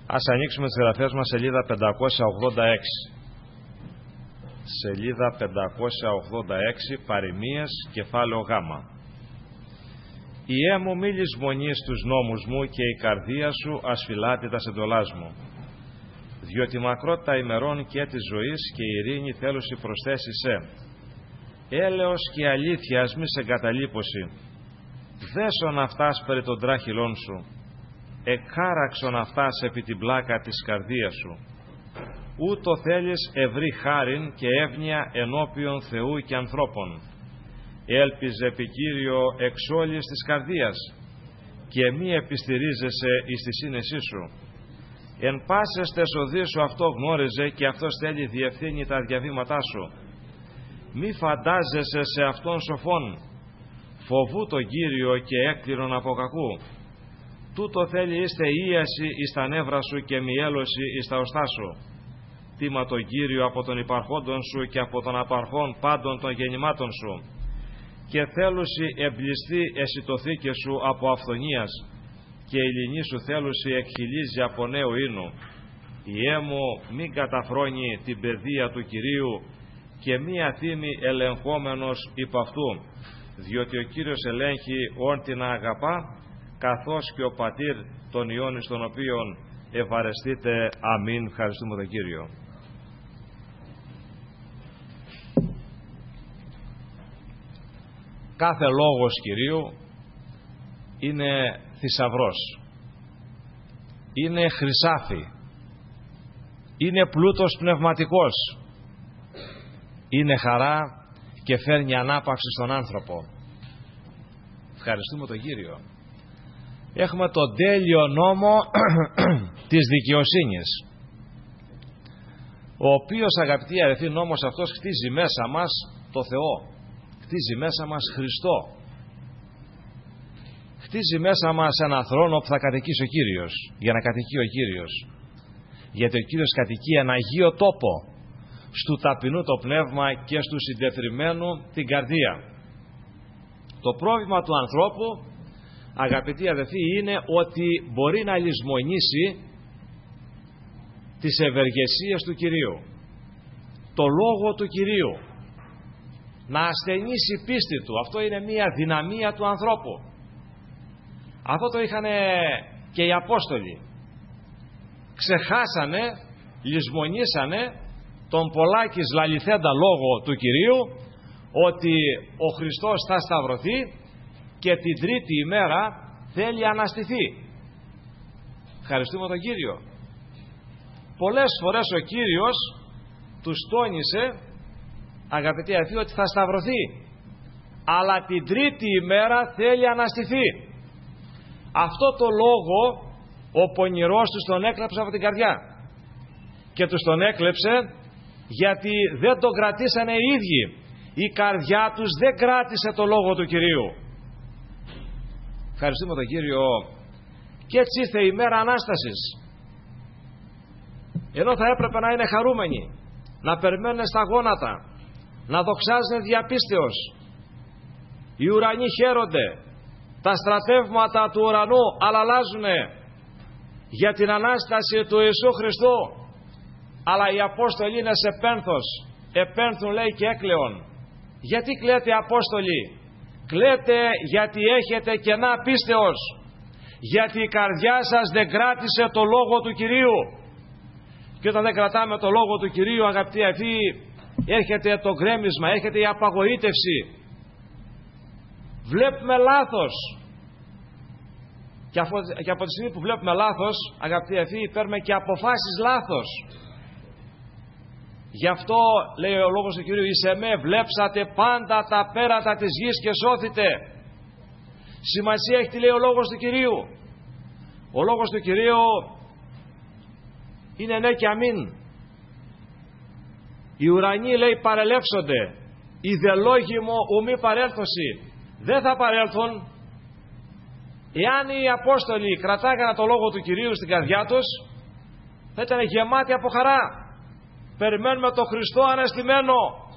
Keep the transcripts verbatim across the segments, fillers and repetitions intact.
Ας ανοίξουμε τις γραφές μας, σελίδα πεντακόσια ογδόντα έξι. Σελίδα πεντακόσια ογδόντα έξι, παροιμίες, κεφάλαιο Γ. «Ιέ μου μη λησμονείς τους νόμους μου και η καρδία σου ασφυλάτη τας εντολάς μου. Διότι μακρότητα ημερών και της ζωής και η ειρήνη θέλουσι προσθέσει σε. Έλεος και αλήθειας μη σε εγκαταλείπωση. Δέσον αυτάς περί των τράχυλών σου. Εκχάραξον αυτάς επί την πλάκα της καρδίας σου. Ούτω θέλεις ευρύ χάριν και εύνοια ενώπιον Θεού και ανθρώπων. Έλπιζε επί Κύριο εξ όλης της καρδίας και μη επιστηρίζεσαι εις τη σύνεσή σου. Εν πάσες τες οδείς σου αυτό γνώριζε και αυτός θέλει διευθύνει τα διαβήματά σου. Μη φαντάζεσαι σε αυτόν σοφόν. Φοβού τον Κύριο και έκλειρον από κακού. Τούτο θέλει είστε ίαση εις τα νεύρα σου και μιέλωση εις τα οστά σου. Τίμα τον Κύριο από τον υπαρχόντων σου και από τον απαρχών πάντων των γεννημάτων σου. Και θέλουσι εμπλιστεί εσυτοθήκε σου από αυθονίας και η λινή σου θέλουσι εκχυλίζει από νέου ίνου. Ιέ μου μην καταφρόνει την παιδεία του Κυρίου και μη αθήμη ελεγχόμενος υπ' αυτού, διότι ο Κύριος ελέγχει όν την αγαπά, καθώς και ο πατήρ των ιών εις των οποίων ευαρεστείτε. Αμήν. Ευχαριστούμε τον Κύριο. Κάθε λόγος Κυρίου είναι θησαυρός, είναι χρυσάφι, είναι πλούτος πνευματικός, είναι χαρά και φέρνει ανάπαυση στον άνθρωπο. Ευχαριστούμε τον Κύριο. Έχουμε τον τέλειο νόμο της δικαιοσύνης, ο οποίος, αγαπητοί αδελφοί, νόμος αυτός χτίζει μέσα μας το Θεό, χτίζει μέσα μας Χριστό, χτίζει μέσα μας έναν θρόνο που θα κατοικήσει ο Κύριος, για να κατοικεί ο Κύριος, γιατί ο Κύριος κατοικεί ένα αγίο τόπο, στου ταπεινού το πνεύμα και στου συντεθριμμένου την καρδία. Το πρόβλημα του ανθρώπου, αγαπητοί αδελφοί, είναι ότι μπορεί να λησμονήσει τις ευεργεσίες του Κυρίου, το λόγο του Κυρίου, να ασθενήσει η πίστη του. Αυτό είναι μια δυναμία του ανθρώπου. Αυτό το είχαν και οι Απόστολοι. Ξεχάσανε, λησμονήσανε τον πολλάκις λαληθέντα λόγο του Κυρίου, ότι ο Χριστός θα σταυρωθεί και την τρίτη ημέρα θέλει αναστηθεί. Ευχαριστούμε τον Κύριο. Πολλές φορές ο Κύριος τους τόνισε, αγαπητοί αδελφοί, ότι θα σταυρωθεί, αλλά την τρίτη ημέρα θέλει αναστηθεί. Αυτό το λόγο ο πονηρός τους τον έκλεψε από την καρδιά, και τους τον έκλεψε γιατί δεν τον κρατήσανε οι ίδιοι. Η καρδιά τους δεν κράτησε το λόγο του Κυρίου. Ευχαριστούμε τον Κύριο. Και έτσι ήρθε η μέρα Ανάστασης, ενώ θα έπρεπε να είναι χαρούμενοι, να περιμένουν στα γόνατα, να δοξάζουν διαπίστεως. Οι ουρανοί χαίρονται, τα στρατεύματα του ουρανού αλλάζουνε για την Ανάσταση του Ιησού Χριστού, αλλά οι Απόστολοι είναι σε πένθος, επένθουν λέει και έκλαιον. Γιατί κλαίτε Απόστολοι? Κλαίτε γιατί έχετε κενά πίστεως, γιατί η καρδιά σας δεν κράτησε το λόγο του Κυρίου. Και όταν δεν κρατάμε το λόγο του Κυρίου, αγαπητοί αδελφοί, έρχεται το γκρέμισμα, έρχεται η απαγοήτευση. Βλέπουμε λάθος, και από, και από τη στιγμή που βλέπουμε λάθος, αγαπητοί αδελφοί, παίρνουμε και αποφάσεις λάθος. Γι' αυτό λέει ο λόγος του Κυρίου, εις εμέ βλέψατε πάντα τα πέρατα της γης και σώθητε. Σημασία έχει τι λέει ο λόγος του Κυρίου. Ο λόγος του Κυρίου είναι ναι και αμήν. Οι ουρανοί λέει παρελεύσονται, οι δε λόγοι μου ουμή παρέλθωση. Δεν θα παρέλθουν. Εάν οι Απόστολοι κρατάγανε το λόγο του Κυρίου στην καρδιά τους, θα ήταν γεμάτοι από χαρά. Περιμένουμε τον Χριστό αναστημένο.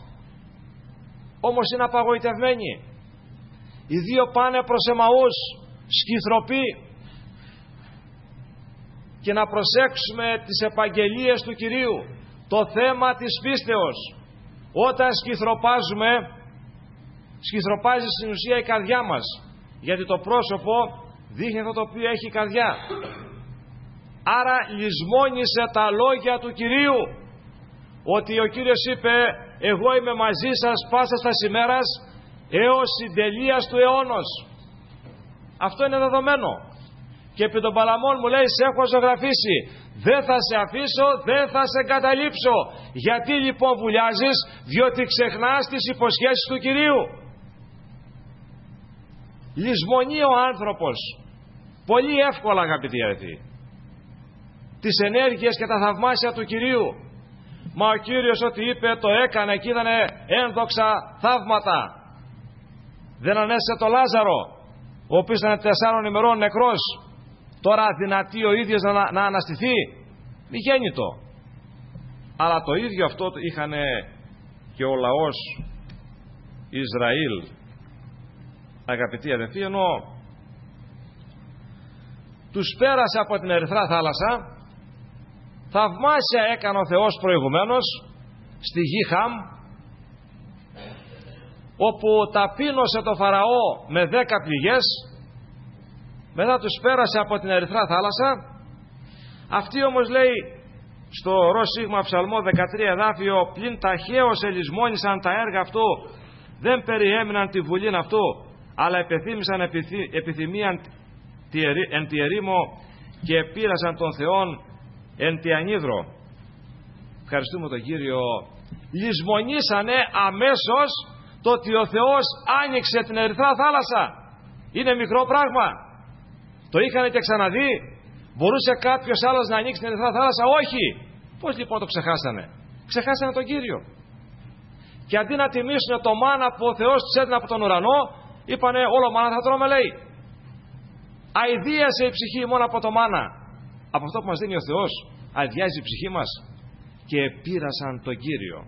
Όμως είναι απαγοητευμένοι. Οι δύο πάνε προς Εμαούς, σκυθροποί. και να προσέξουμε τις επαγγελίες του Κυρίου. Το θέμα της πίστεως. Όταν σκυθροπάζουμε, σκυθροπάζει στην ουσία η καρδιά μας, γιατί το πρόσωπο δείχνει αυτό το οποίο έχει η καρδιά. Άρα λησμόνισε τα λόγια του Κυρίου, ότι ο Κύριος είπε εγώ είμαι μαζί σας πάσα στα ημέρας έως συντελείας του αιώνος. Αυτό είναι δεδομένο. Και επί των Παλαμών μου λέει σε έχω ζωγραφίσει, δεν θα σε αφήσω, δεν θα σε εγκαταλείψω. Γιατί λοιπόν βουλιάζεις? Διότι ξεχνάς τις υποσχέσεις του Κυρίου. Λησμονεί ο άνθρωπος πολύ εύκολα, αγαπητοί αδελφοί, τις ενέργειες και τα θαυμάσια του Κυρίου. Μα ο Κύριος ό,τι είπε το έκανε και είδανε ένδοξα θαύματα. Δεν ανέστησε το Λάζαρο, ο οποίος ήταν τεσσάρων ημερών νεκρός. Τώρα δυνατεί ο ίδιος να, να αναστηθεί? Μη γέννητο. Αλλά το ίδιο αυτό είχαν και ο λαός Ισραήλ, αγαπητοί αδελφοί, ενώ τους πέρασε από την Ερυθρά θάλασσα. Θαυμάσια έκανε ο Θεός προηγουμένως στη γη Χαμ, όπου ταπείνωσε το Φαραώ με δέκα πληγές. Μετά τους πέρασε από την Ερυθρά θάλασσα. Αυτοί όμως, λέει στο Ρο Σίγμα Ψαλμό δεκατρία εδάφιο, πλην ταχαίως ελισμόνησαν τα έργα αυτού, δεν περιέμειναν τη βουλήν αυτού, αλλά επιθύμησαν επιθυ... επιθυμίαν εν τη ερήμο και επήρασαν των Θεών εν τη ανίδρο. Ευχαριστούμε τον Κύριο. Λησμονήσανε αμέσως το ότι ο Θεός άνοιξε την Ερυθρά θάλασσα. Είναι μικρό πράγμα? Το είχαν και ξαναδεί? Μπορούσε κάποιος άλλος να ανοίξει την Ερυθρά θάλασσα? Όχι. Πώς λοιπόν το ξεχάσανε? Ξεχάσανε τον Κύριο. Και αντί να τιμήσουν το μάνα που ο Θεός τους έδινε από τον ουρανό, είπανε όλο μάνα θα τρώμε, λέει. Αηδίασε η ψυχή μόνο από το μάνα. Από αυτό που μας δίνει ο Θεός αηδιάζει η ψυχή μας. Και πήρασαν τον Κύριο.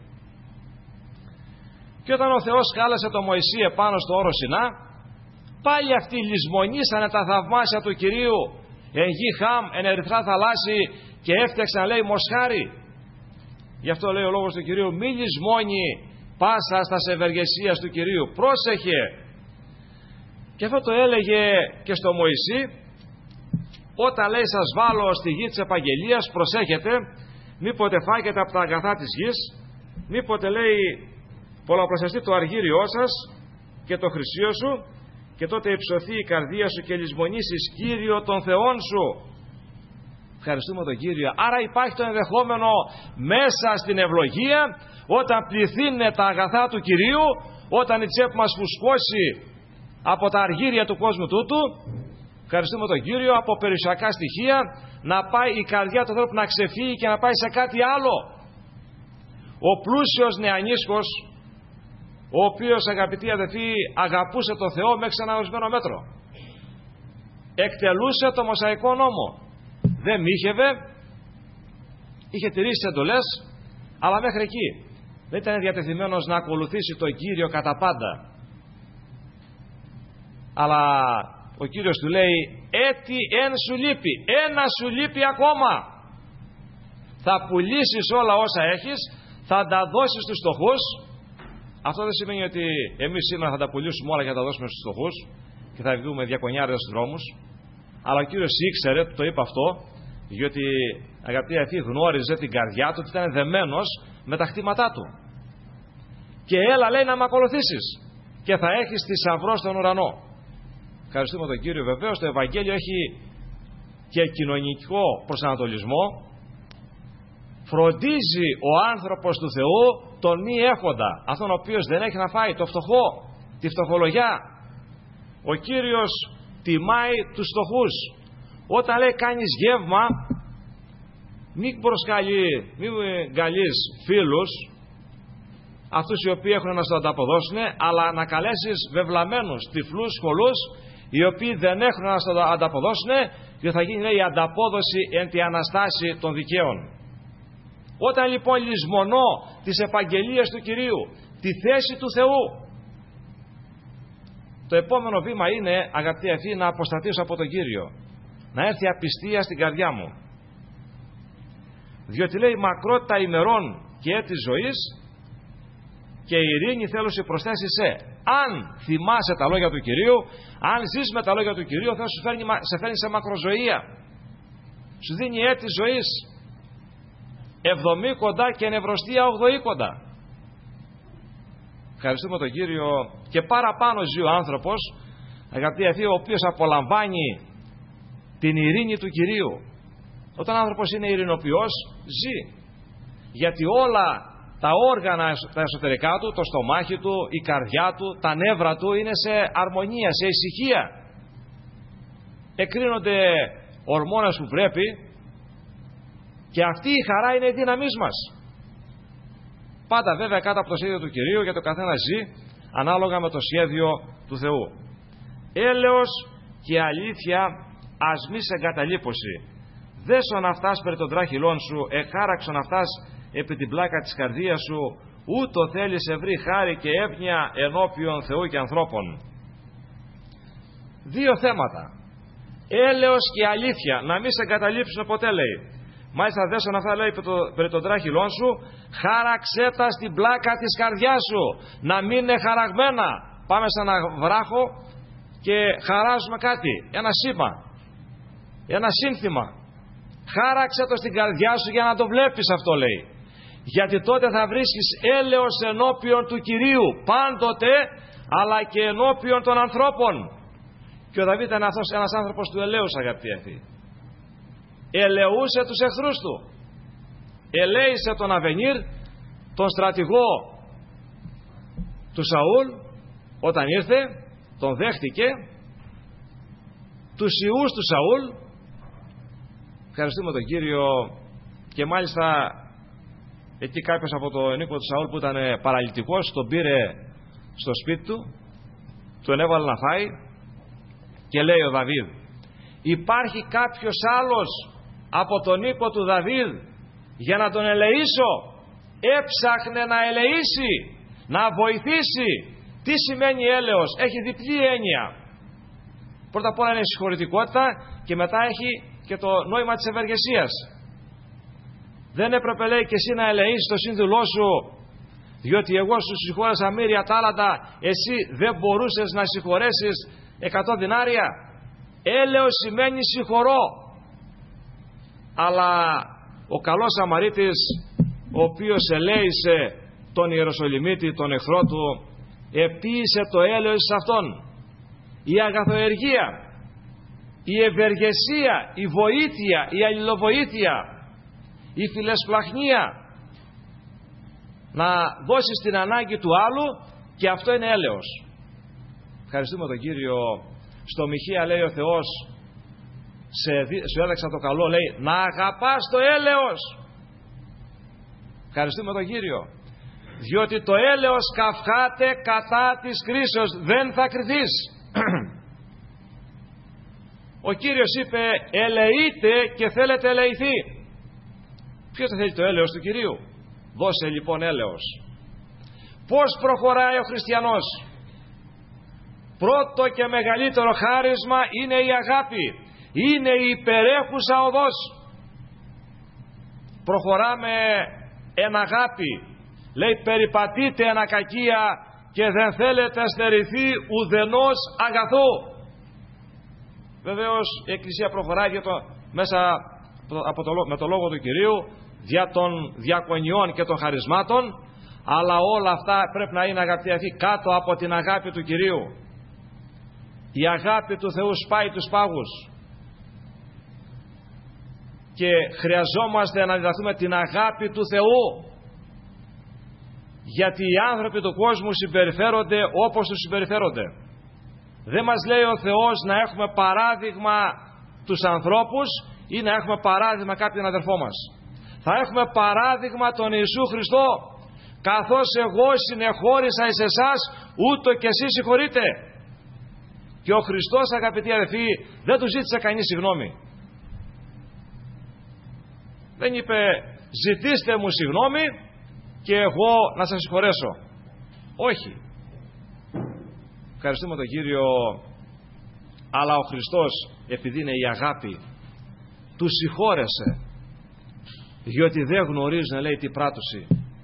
Και όταν ο Θεός κάλεσε τον Μωυσή επάνω στο όρο Σινά, πάλι αυτοί λησμονήσανε τα θαυμάσια του Κυρίου εν γη Χαμ, εν Ερυθρά θαλάσσι, και έφτιαξαν, λέει, μοσχάρι. Γι' αυτό λέει ο λόγος του Κυρίου, μη λησμόνει πάσα στα ευεργεσίας του Κυρίου. Πρόσεχε. Και αυτό το έλεγε και στο Μωυσή, όταν λέει σας βάλω στη γη της επαγγελίας, προσέχετε μήποτε φάγετε από τα αγαθά της γης, μήποτε, λέει, πολλαπλασιαστεί το αργύριό σας και το χρυσίο σου, και τότε υψωθεί η καρδία σου και λησμονήσεις Κύριο των Θεών σου. Ευχαριστούμε τον Κύριο. Άρα υπάρχει το ενδεχόμενο μέσα στην ευλογία, όταν πληθύνουν τα αγαθά του Κυρίου, όταν η τσέπη μας φουσκώσει από τα αργύρια του κόσμου τούτου, ευχαριστούμε τον Κύριο, από περιουσιακά στοιχεία, να πάει η καρδιά του ανθρώπου να ξεφύγει και να πάει σε κάτι άλλο. Ο πλούσιος νεανίσκος, ο οποίος, αγαπητοί αδελφοί, αγαπούσε το Θεό μέχρι σε ένα ορισμένο μέτρο, εκτελούσε το Μωσαϊκό νόμο, δεν μύχευε, είχε τηρήσει εντολές, αλλά μέχρι εκεί δεν ήταν διατεθειμένος να ακολουθήσει τον Κύριο κατά πάντα. Αλλά ο Κύριος του λέει, έτι εν σου λείπει, ένα σου λείπει ακόμα. Θα πουλήσεις όλα όσα έχεις, θα τα δώσεις στους φτωχούς. Αυτό δεν σημαίνει ότι εμείς σήμερα θα τα πουλήσουμε όλα και θα τα δώσουμε στους φτωχούς και θα βγούμε διακονιάριδες στους δρόμους. Αλλά ο Κύριος ήξερε, το είπε αυτό, διότι, αγαπητοί αδελφοί, γνώριζε την καρδιά του ότι ήταν δεμένος με τα χτήματά του. Και έλα, λέει, να με ακολουθήσεις και θα έχεις θησαυρό στον ουρανό. Ευχαριστούμε τον Κύριο. Βεβαίως το Ευαγγέλιο έχει και κοινωνικό προσανατολισμό. Φροντίζει ο άνθρωπος του Θεού τον μη έχοντα, αυτόν ο οποίος δεν έχει να φάει, το φτωχό, τη φτωχολογιά. Ο Κύριος τιμάει τους φτωχούς. Όταν λέει κάνεις γεύμα, μην προσκαλεί, μην καλείς φίλους, αυτούς οι οποίοι έχουν να σου ανταποδώσουν, αλλά να καλέσεις βεβλαμένους, τυφλούς, σχολούς, οι οποίοι δεν έχουν να σου ανταποδώσουν, και θα γίνει, λέει, η ανταπόδοση εν τη Αναστάση των δικαίων. Όταν λοιπόν λησμονώ τις επαγγελίες του Κυρίου, τη θέση του Θεού, το επόμενο βήμα είναι, αγαπητοί αυτοί, να αποσταθήσω από τον Κύριο, να έρθει απιστία στην καρδιά μου. Διότι λέει μακρότητα ημερών και έτη ζωής και ειρήνη θέλουσε προσθέσει σε. Αν θυμάσαι τα λόγια του Κυρίου, αν ζεις με τα λόγια του Κυρίου, ο Θεός σου φέρνει, σε φέρνει σε μακροζωία. Σου δίνει έτη ζωής, εβδομή κοντά και νευρωστία ογδοή κοντά. Ευχαριστούμε τον Κύριο. Και παραπάνω ζει ο άνθρωπος, αγαπητοί αυτοί, ο οποίος απολαμβάνει την ειρήνη του Κυρίου. Όταν ο άνθρωπος είναι ειρηνοποιός, ζει. Γιατί όλα τα όργανα, τα εσωτερικά του, το στομάχι του, η καρδιά του, τα νεύρα του είναι σε αρμονία, σε ησυχία. Εκρίνονται ορμόνες που πρέπει και αυτή η χαρά είναι η δύναμής μας. Πάντα βέβαια κάτω από το σχέδιο του Κυρίου, για το καθένα ζει ανάλογα με το σχέδιο του Θεού. Έλεος και αλήθεια ας μη σε εγκαταλείπωση. Δέσον αυτάς περί των τράχυλών σου, εχάραξον αυτάς επί την πλάκα της καρδίας σου, ούτω θέλεις ευρύ χάρη και εύνοια ενώπιον Θεού και ανθρώπων. Δύο θέματα. Έλεος και αλήθεια, να μην σε εγκαταλείψουν ποτέ, λέει. Μάλιστα δέσον αυτά, λέει, περί των τράχυλών σου, χάραξέ τα στην πλάκα της καρδιάς σου, να μην είναι χαραγμένα. Πάμε σε ένα βράχο και χαράζουμε κάτι, ένα σήμα, ένα σύνθημα. Χάραξε το στην καρδιά σου για να το βλέπεις αυτό, λέει. Γιατί τότε θα βρίσκεις έλεος ενώπιον του Κυρίου πάντοτε, αλλά και ενώπιον των ανθρώπων. Και ο Δαβίδ ήταν αυτός ένας άνθρωπος του ελέους, αγαπητοί αυτοί. Ελεούσε τους εχθρούς του. Ελέησε τον Αβενίρ, τον στρατηγό του Σαούλ, όταν ήρθε, τον δέχτηκε, τους ιούς του Σαούλ. Ευχαριστούμε τον Κύριο. Και μάλιστα εκεί κάποιος από το ενίκο του Σαούλ που ήταν παραλυτικός τον πήρε στο σπίτι του, τον έβαλε να φάει και λέει ο Δαβίδ, υπάρχει κάποιος άλλος από τον οίκο του Δαβίδ για να τον ελεήσω? Έψαχνε να ελεήσει, να βοηθήσει. Τι σημαίνει έλεος? Έχει διπλή έννοια. Πρώτα απ' όλα είναι η συγχωρητικότητα και μετά έχει και το νόημα της ευεργεσίας. Δεν έπρεπε, λέει, και εσύ να ελεήσεις τον σύνδουλό σου, διότι εγώ σου συγχώρεσα μοίρια τάλαντα, εσύ δεν μπορούσες να συγχωρέσεις εκατό δινάρια? Έλεος σημαίνει συγχωρώ. Αλλά ο καλός Σαμαρίτης, ο οποίος ελέησε τον Ιεροσολυμίτη, τον εχθρό του, επίησε το έλεος σε αυτόν. Η αγαθοεργία, η ευεργεσία, η βοήθεια, η αλληλοβοήθεια, η φιλεσπλαχνία, να δώσεις την ανάγκη του άλλου, και αυτό είναι έλεος. Ευχαριστούμε τον Κύριο. Στο Μιχαία λέει ο Θεός, σε, σου έδειξα το καλό, λέει, να αγαπάς το έλεος. Ευχαριστούμε τον Κύριο. Διότι το έλεος καυχάται κατά της κρίσεως, δεν θα κριθείς. Ο Κύριος είπε, ελεείτε και θέλετε ελεηθεί. Ποιος θα θέλει το έλεος του Κυρίου? Δώσε λοιπόν έλεος. Πώς προχωράει ο χριστιανός? Πρώτο και μεγαλύτερο χάρισμα είναι η αγάπη. Είναι η υπερέχουσα οδός. Προχωράμε εν αγάπη. Λέει, περιπατείτε εν ακακία και δεν θέλετε στερηθεί ουδενός αγαθού. Βεβαίως η Εκκλησία προχωράει για το, μέσα από το, με το λόγο του Κυρίου, δια των διακονιών και των χαρισμάτων, αλλά όλα αυτά πρέπει να είναι, αγαπητοί αυτοί, κάτω από την αγάπη του Κυρίου. Η αγάπη του Θεού σπάει τους πάγους και χρειαζόμαστε να διδαχθούμε την αγάπη του Θεού, γιατί οι άνθρωποι του κόσμου συμπεριφέρονται όπως τους συμπεριφέρονται. Δεν μας λέει ο Θεός να έχουμε παράδειγμα τους ανθρώπους ή να έχουμε παράδειγμα κάποιον αδερφό μας. Θα έχουμε παράδειγμα τον Ιησού Χριστό. Καθώς εγώ συνεχώρησα εις εσάς, ούτω και εσείς συγχωρείτε. Και ο Χριστός, αγαπητοί αδερφοί, δεν του ζήτησε κανείς συγγνώμη. Δεν είπε, ζητήστε μου συγγνώμη και εγώ να σας συγχωρέσω. Όχι. Ευχαριστούμε τον Κύριο. Αλλά ο Χριστός, επειδή είναι η αγάπη, του συγχώρεσε. διότι δεν γνωρίζουν, λέει, τι πράττωση.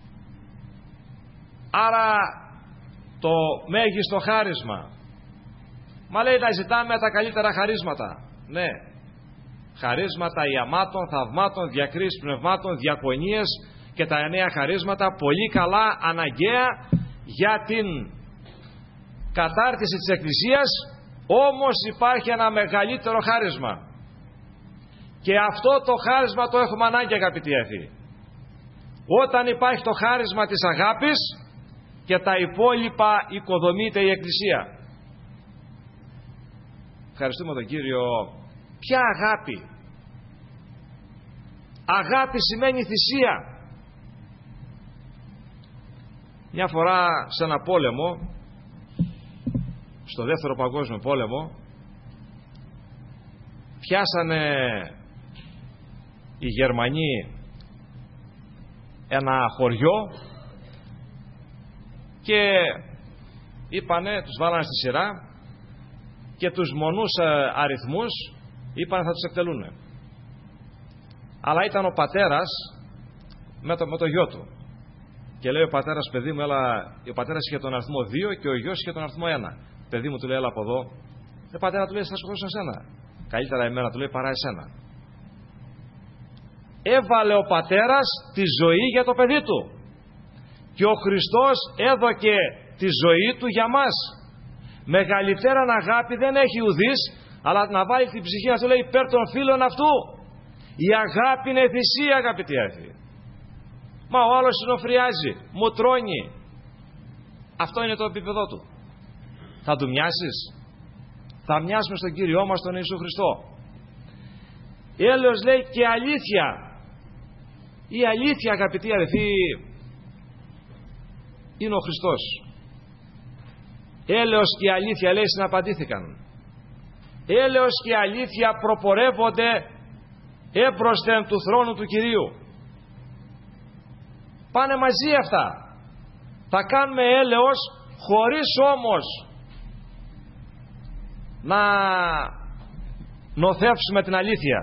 Άρα το μέγιστο χάρισμα, μα λέει να ζητάμε τα καλύτερα χαρίσματα. Ναι, χαρίσματα ιαμάτων, θαυμάτων, διακρίσεις πνευμάτων, διακονίες και τα εννέα χαρίσματα, πολύ καλά, αναγκαία για την κατάρτιση της Εκκλησίας. Όμως υπάρχει ένα μεγαλύτερο χάρισμα, και αυτό το χάρισμα το έχουμε ανάγκη, αγαπητοί αδελφοί. Όταν υπάρχει το χάρισμα της αγάπης, και τα υπόλοιπα οικοδομείται η Εκκλησία. Ευχαριστούμε τον Κύριο. Ποια αγάπη? Αγάπη σημαίνει θυσία. Μια φορά σε ένα πόλεμο, στο δεύτερο παγκόσμιο πόλεμο, πιάσανε οι Γερμανοί ένα χωριό και είπανε, τους βάλανε στη σειρά και τους μονούς αριθμούς είπανε θα τους εκτελούνε. Αλλά ήταν ο πατέρας με το, με το γιο του, και λέει ο πατέρας, παιδί μου, έλα. Ο πατέρας είχε τον αριθμό δύο και ο γιος είχε τον αριθμό ένα. Παιδί μου, του λέει, έλα από εδώ. Ο πατέρα του λέει, θα σκοτώσω εσένα. Καλύτερα εμένα, του λέει, παρά εσένα. Έβαλε ο πατέρας τη ζωή για το παιδί του, και ο Χριστός έδωκε τη ζωή του για μας. Μεγαλύτερα αγάπη δεν έχει ουδής, αλλά να βάλει την ψυχή να του λέει υπέρ των φίλων αυτού. Η αγάπη είναι θυσία, αγαπητοί αδελφοί. Μα ο άλλος συνοφριάζει, μου τρώνει. Αυτό είναι το επίπεδο του. Θα του μοιάσεις? Θα μοιάσουμε στον Κύριό μας, τον Ιησού Χριστό. Έλεος, λέει, και αλήθεια. Η αλήθεια, αγαπητοί αδελφοί, είναι ο Χριστός. Έλεος και αλήθεια, λέει, συναπαντήθηκαν. Έλεος και αλήθεια προπορεύονται έμπροσθεν του θρόνου του Κυρίου. Πάνε μαζί αυτά. Θα κάνουμε έλεος, χωρίς όμως να νοθεύσουμε την αλήθεια.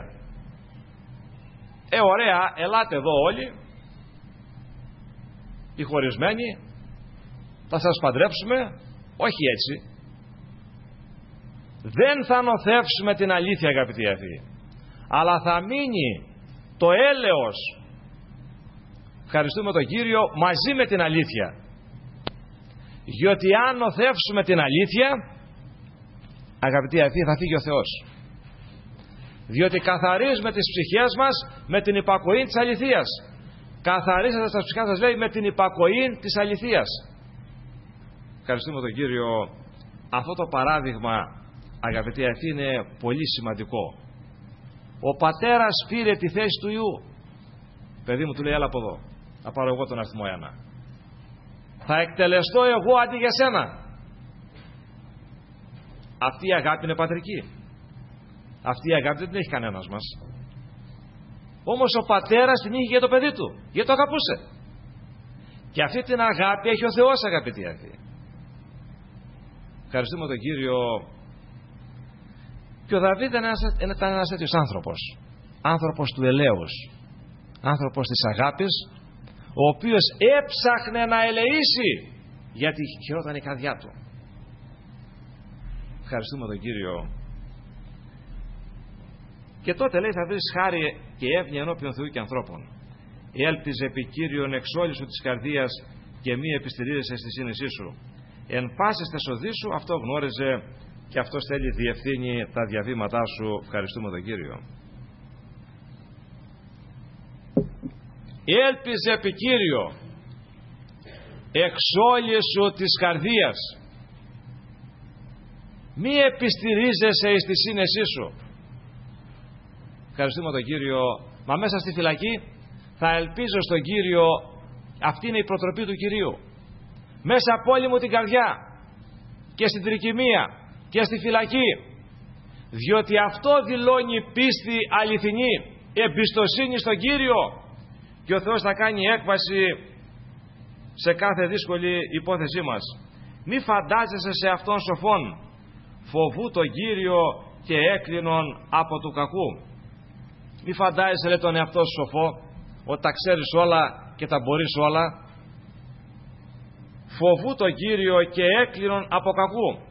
Ε, ωραία, ελάτε εδώ όλοι οι χωρισμένοι, θα σας παντρέψουμε. Όχι έτσι. Δεν θα νοθεύσουμε την αλήθεια, αγαπητοί αδελφοί, αλλά θα μείνει το έλεος, ευχαριστούμε τον Κύριο, μαζί με την αλήθεια. Διότι αν νοθεύσουμε την αλήθεια, αγαπητοί αδελφοί, θα φύγει ο Θεός. Διότι καθαρίζουμε τις ψυχές μας με την υπακοή της αληθείας. Καθαρίζετε τα ψυχά σας, λέει, με την υπακοή της αληθείας. Ευχαριστούμε τον Κύριο. Αυτό το παράδειγμα, αγαπητοί αδελφοί, είναι πολύ σημαντικό. Ο πατέρας πήρε τη θέση του Ιού. Παιδί μου, του λέει, έλα από εδώ, θα πάρω εγώ τον αριθμό ένα. Θα εκτελεστώ εγώ αντί για σένα. Αυτή η αγάπη είναι πατρική. Αυτή η αγάπη δεν την έχει κανένας μας. Όμως ο πατέρας την είχε για το παιδί του, γιατί το αγαπούσε. Και αυτή την αγάπη έχει ο Θεός, αγαπητοί αδελφοί. Ευχαριστούμε τον Κύριο. Και ο Δαβίδ ήταν ένας τέτοιος άνθρωπος. Άνθρωπος του ελέους. Άνθρωπος της αγάπης, ο οποίος έψαχνε να ελεήσει, γιατί χαιρόταν η καρδιά του. Ευχαριστούμε τον Κύριο. Και τότε, λέει, θα βρεις χάρη και εύνοια ενώπιον Θεού και ανθρώπων. Έλπιζε επί Κύριον εξ όλης σου της καρδίας και μη επιστηρίζεσαι στη σύνεσή σου. Εν πάσης τες οδοί σου, αυτό γνώριζε, και αυτός θέλει διευθύνει τα διαβήματά σου. Ευχαριστούμε τον Κύριο. Έλπιζε επί Κύριο εξ όλης σου της καρδίας, μη επιστηρίζεσαι στη σύνεσή σου. Ευχαριστούμε τον Κύριο. Μα μέσα στη φυλακή θα ελπίζω στον Κύριο. Αυτή είναι η προτροπή του Κυρίου. Μέσα από όλη μου την καρδιά, και στην τρικυμία και στη φυλακή, διότι αυτό δηλώνει πίστη αληθινή, εμπιστοσύνη στον Κύριο, και ο Θεός θα κάνει έκβαση σε κάθε δύσκολη υπόθεσή μας. Μη φαντάζεσαι σε αυτόν σοφόν, φοβού τον Κύριο και έκλεινον από του κακού. Μη φαντάζεσαι, λέει, τον εαυτό σου σοφό, ότι τα ξέρεις όλα και τα μπορείς όλα. Φοβού τον Κύριο και έκλεινον από κακού.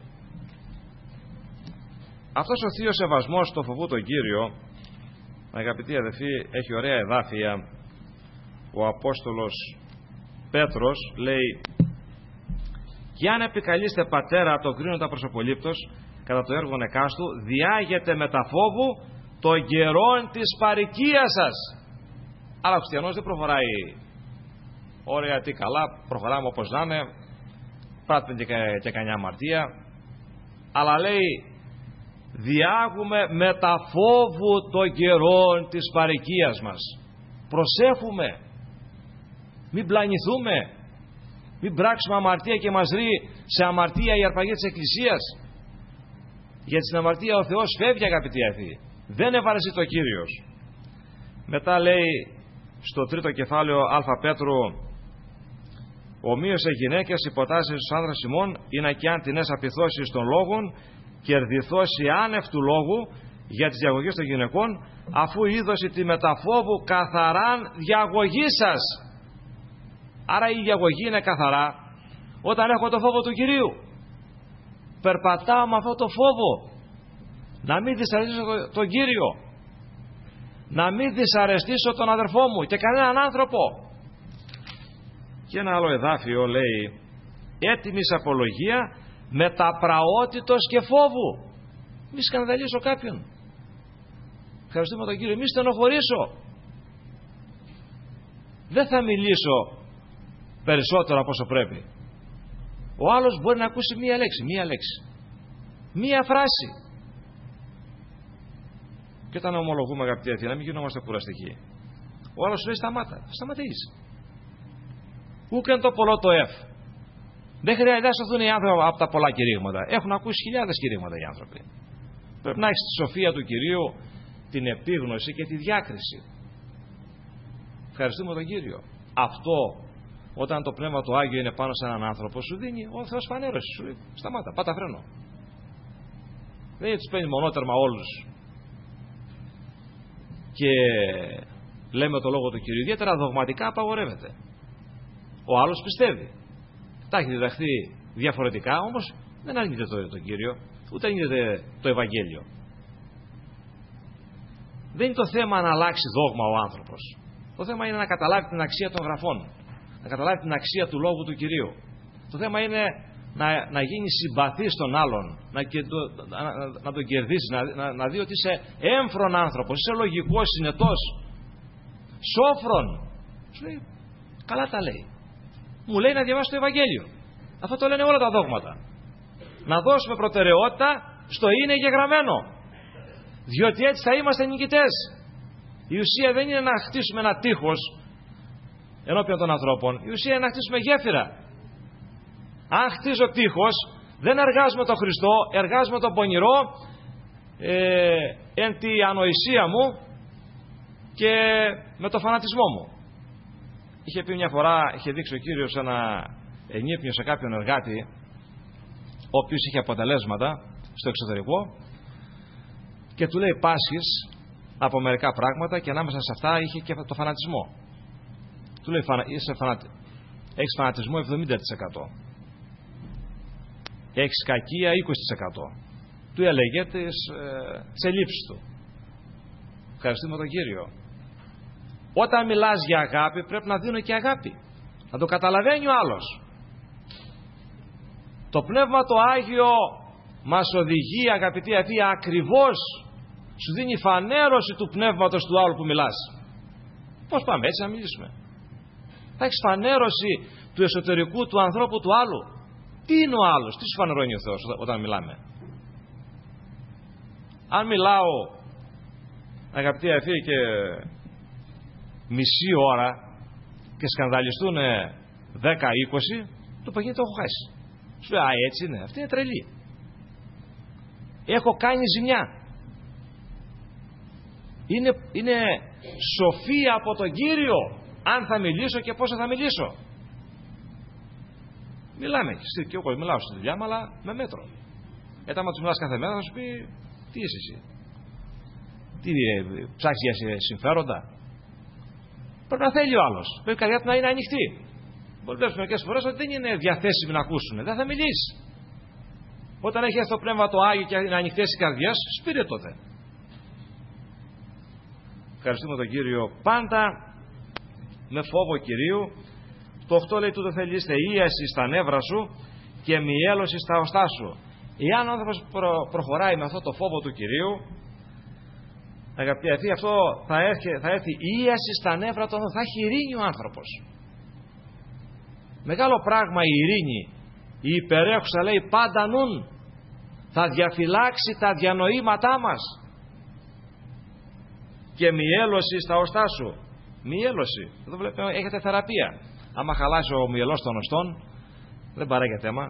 Αυτός ο θείος σεβασμός στο φοβού τον Κύριο, αγαπητοί αδελφοί, έχει ωραία εδάφια. Ο Απόστολος Πέτρος λέει: «Και αν επικαλείστε πατέρα το κρίνοντα προσωπολήπτος κατά το έργο εκάστου, διάγεται με τα φόβου των καιρών της παροικίας σας». Αλλά ο χριστιανός δεν προχωράει ωραία τι καλά, προχωράμε όπως να είναι, πράττουμε και, και κανιά αμαρτία, αλλά λέει διάγουμε με τα φόβου των καιρών της παροικίας μας. Προσέχουμε, μην πλανηθούμε, μην πράξουμε αμαρτία και μας ρει σε αμαρτία η αρπαγή της Εκκλησίας. Γιατί στην αμαρτία ο Θεός φεύγει, αγαπητοί αδελφοί, δεν ευαρεστεί το Κύριος. Μετά λέει στο τρίτο κεφάλαιο Α Πέτρου: «Ομοίως σε γυναίκες υποτάσσεσαι στους άνδρας ημών, ή να κι αν τινές απειθώσεις των λόγων, κερδιθώσει άνευ του λόγου για τις διαγωγές των γυναικών, αφού είδωσε τη μεταφόβου καθαράν διαγωγή σας». Άρα η διαγωγή είναι καθαρά όταν έχω το φόβο του Κυρίου. Περπατάω με αυτό το φόβο, να μην δυσαρεστήσω τον Κύριο, να μην δυσαρεστήσω τον αδερφό μου και κανέναν άνθρωπο. Και ένα άλλο εδάφιο λέει: «Έτοιμης απολογία με τα πραότητος και φόβου». Μη σκανδαλίσω κάποιον. Ευχαριστούμε τον Κύριο, μη στενοχωρήσω. Δεν θα μιλήσω περισσότερο από όσο πρέπει. Ο άλλος μπορεί να ακούσει μία λέξη, μία λέξη, μία φράση. Και όταν ομολογούμε, αγαπητοί αδελφοί, να μην γινόμαστε κουραστικοί. Ο άλλος σου λέει σταμάτα, σταματήσει. Ούκεν το πολλό το εφ. Δεν χρειάζεται να σωθούν οι άνθρωποι από τα πολλά κηρύγματα. Έχουν ακούσει χιλιάδες κηρύγματα οι άνθρωποι. Πρέπει να έχει τη σοφία του Κυρίου, την επίγνωση και τη διάκριση. Ευχαριστούμε τον Κύριο. Αυτό, όταν το Πνεύμα του Άγιο είναι πάνω σε έναν άνθρωπο, σου δίνει ο Θεός φανέρωση. Σου λέει σταμάτα, πάτα φρένο. Δεν τους παίρνει μονότερμα όλους και λέμε το λόγο του Κυρίου. Ιδιαίτερα δογματικά απαγορεύεται. Ο άλλος πιστεύει. Τα έχει διδαχθεί διαφορετικά, όμως δεν αρνείται το, το Κύριο, ούτε αρνείται το Ευαγγέλιο. Δεν είναι το θέμα να αλλάξει δόγμα ο άνθρωπος. Το θέμα είναι να καταλάβει την αξία των γραφών, να καταλάβει την αξία του λόγου του Κυρίου. Το θέμα είναι να, να γίνει συμπαθής στον άλλον, να, να, να τον κερδίσει, να, να, να δει ότι είσαι έμφρον άνθρωπος, είσαι λογικός, συνετός, σόφρον. Σου λέει, καλά τα λέει. Μου λέει να διαβάσω το Ευαγγέλιο. Αυτό το λένε όλα τα δόγματα. Να δώσουμε προτεραιότητα στο είναι γεγραμμένο. Διότι έτσι θα είμαστε νικητές. Η ουσία δεν είναι να χτίσουμε ένα τείχος ενώπιον των ανθρώπων. Η ουσία είναι να χτίσουμε γέφυρα. Αν χτίζω τείχος, δεν εργάζομαι τον Χριστό, εργάζομαι τον πονηρό ε, εν τη ανοησία μου και με το φανατισμό μου. Είχε πει μια φορά, είχε δείξει ο Κύριος ένα ενύπνιο σε κάποιον εργάτη, ο οποίος είχε αποτελέσματα στο εξωτερικό, και του λέει πάσχεις από μερικά πράγματα και ανάμεσα σε αυτά είχε και το φανατισμό. Του λέει είσαι φανατι... έχεις φανατισμό εβδομήντα τοις εκατό, έχεις κακία είκοσι τοις εκατό. Του έλεγε τις, ε, τις ελλείψεις του. Ευχαριστούμε τον Κύριο. Όταν μιλάς για αγάπη πρέπει να δίνω και αγάπη, να το καταλαβαίνει ο άλλος. Το Πνεύμα το Άγιο μας οδηγεί, αγαπητοί αυτοί, ακριβώς σου δίνει φανέρωση του πνεύματος του άλλου που μιλάς. Πώς πάμε έτσι να μιλήσουμε? Θα έχεις φανέρωση του εσωτερικού του ανθρώπου του άλλου. Τι είναι ο άλλος, τι σου φανερώνει ο Θεός όταν μιλάμε? Αν μιλάω, αγαπητοί αυτοί, και μισή ώρα και σκανδαλιστούν δέκα είκοσι, το παγίδι το έχω χάσει. Σου λέει, α, έτσι είναι, αυτή είναι τρελή. Έχω κάνει ζημιά. Είναι, είναι σοφία από τον Κύριο αν θα μιλήσω και πόσο θα μιλήσω. Μιλάμε και εγώ μιλάω στη δουλειά μου, αλλά με μέτρο. Έτσι άμα τους μιλάς κάθε μέρα θα σου πει, τι είσαι εσύ? Τι ψάξεις για συμφέροντα? πρέπει να θέλει ο άλλος. Πρέπει η καρδιά του να είναι ανοιχτή. Μπορεί να μερικές φορές ότι δεν είναι διαθέσιμοι να ακούσουν. Δεν θα μιλήσει. Όταν έχει αυτό το πνεύμα το Άγιο και είναι ανοιχτές οι καρδιές, σπείρε τότε. Ευχαριστούμε τον Κύριο. Πάντα με φόβο Κυρίου. Το οκτώ λέει: τούτο θέλει είστε ίαση στα νεύρα σου και μιέλωση στα οστά σου. Εάν ο άνθρωπος προ, προχωράει με αυτό το φόβο του Κυρίου, αγαπητοί αυτοί, αυτό θα έρθει, θα έρθει ίαση στα νεύρα του, θα έχει ειρήνη ο άνθρωπος. Μεγάλο πράγμα η ειρήνη. Η υπερέχουσα λέει πάντα νουν. Θα διαφυλάξει τα διανοήματά μας. Και μιέλωση στα οστά σου. Μιέλωση. Εδώ βλέπετε έχετε θεραπεία. Άμα χαλάσει ο μυελός των οστών, δεν παράγει θέμα.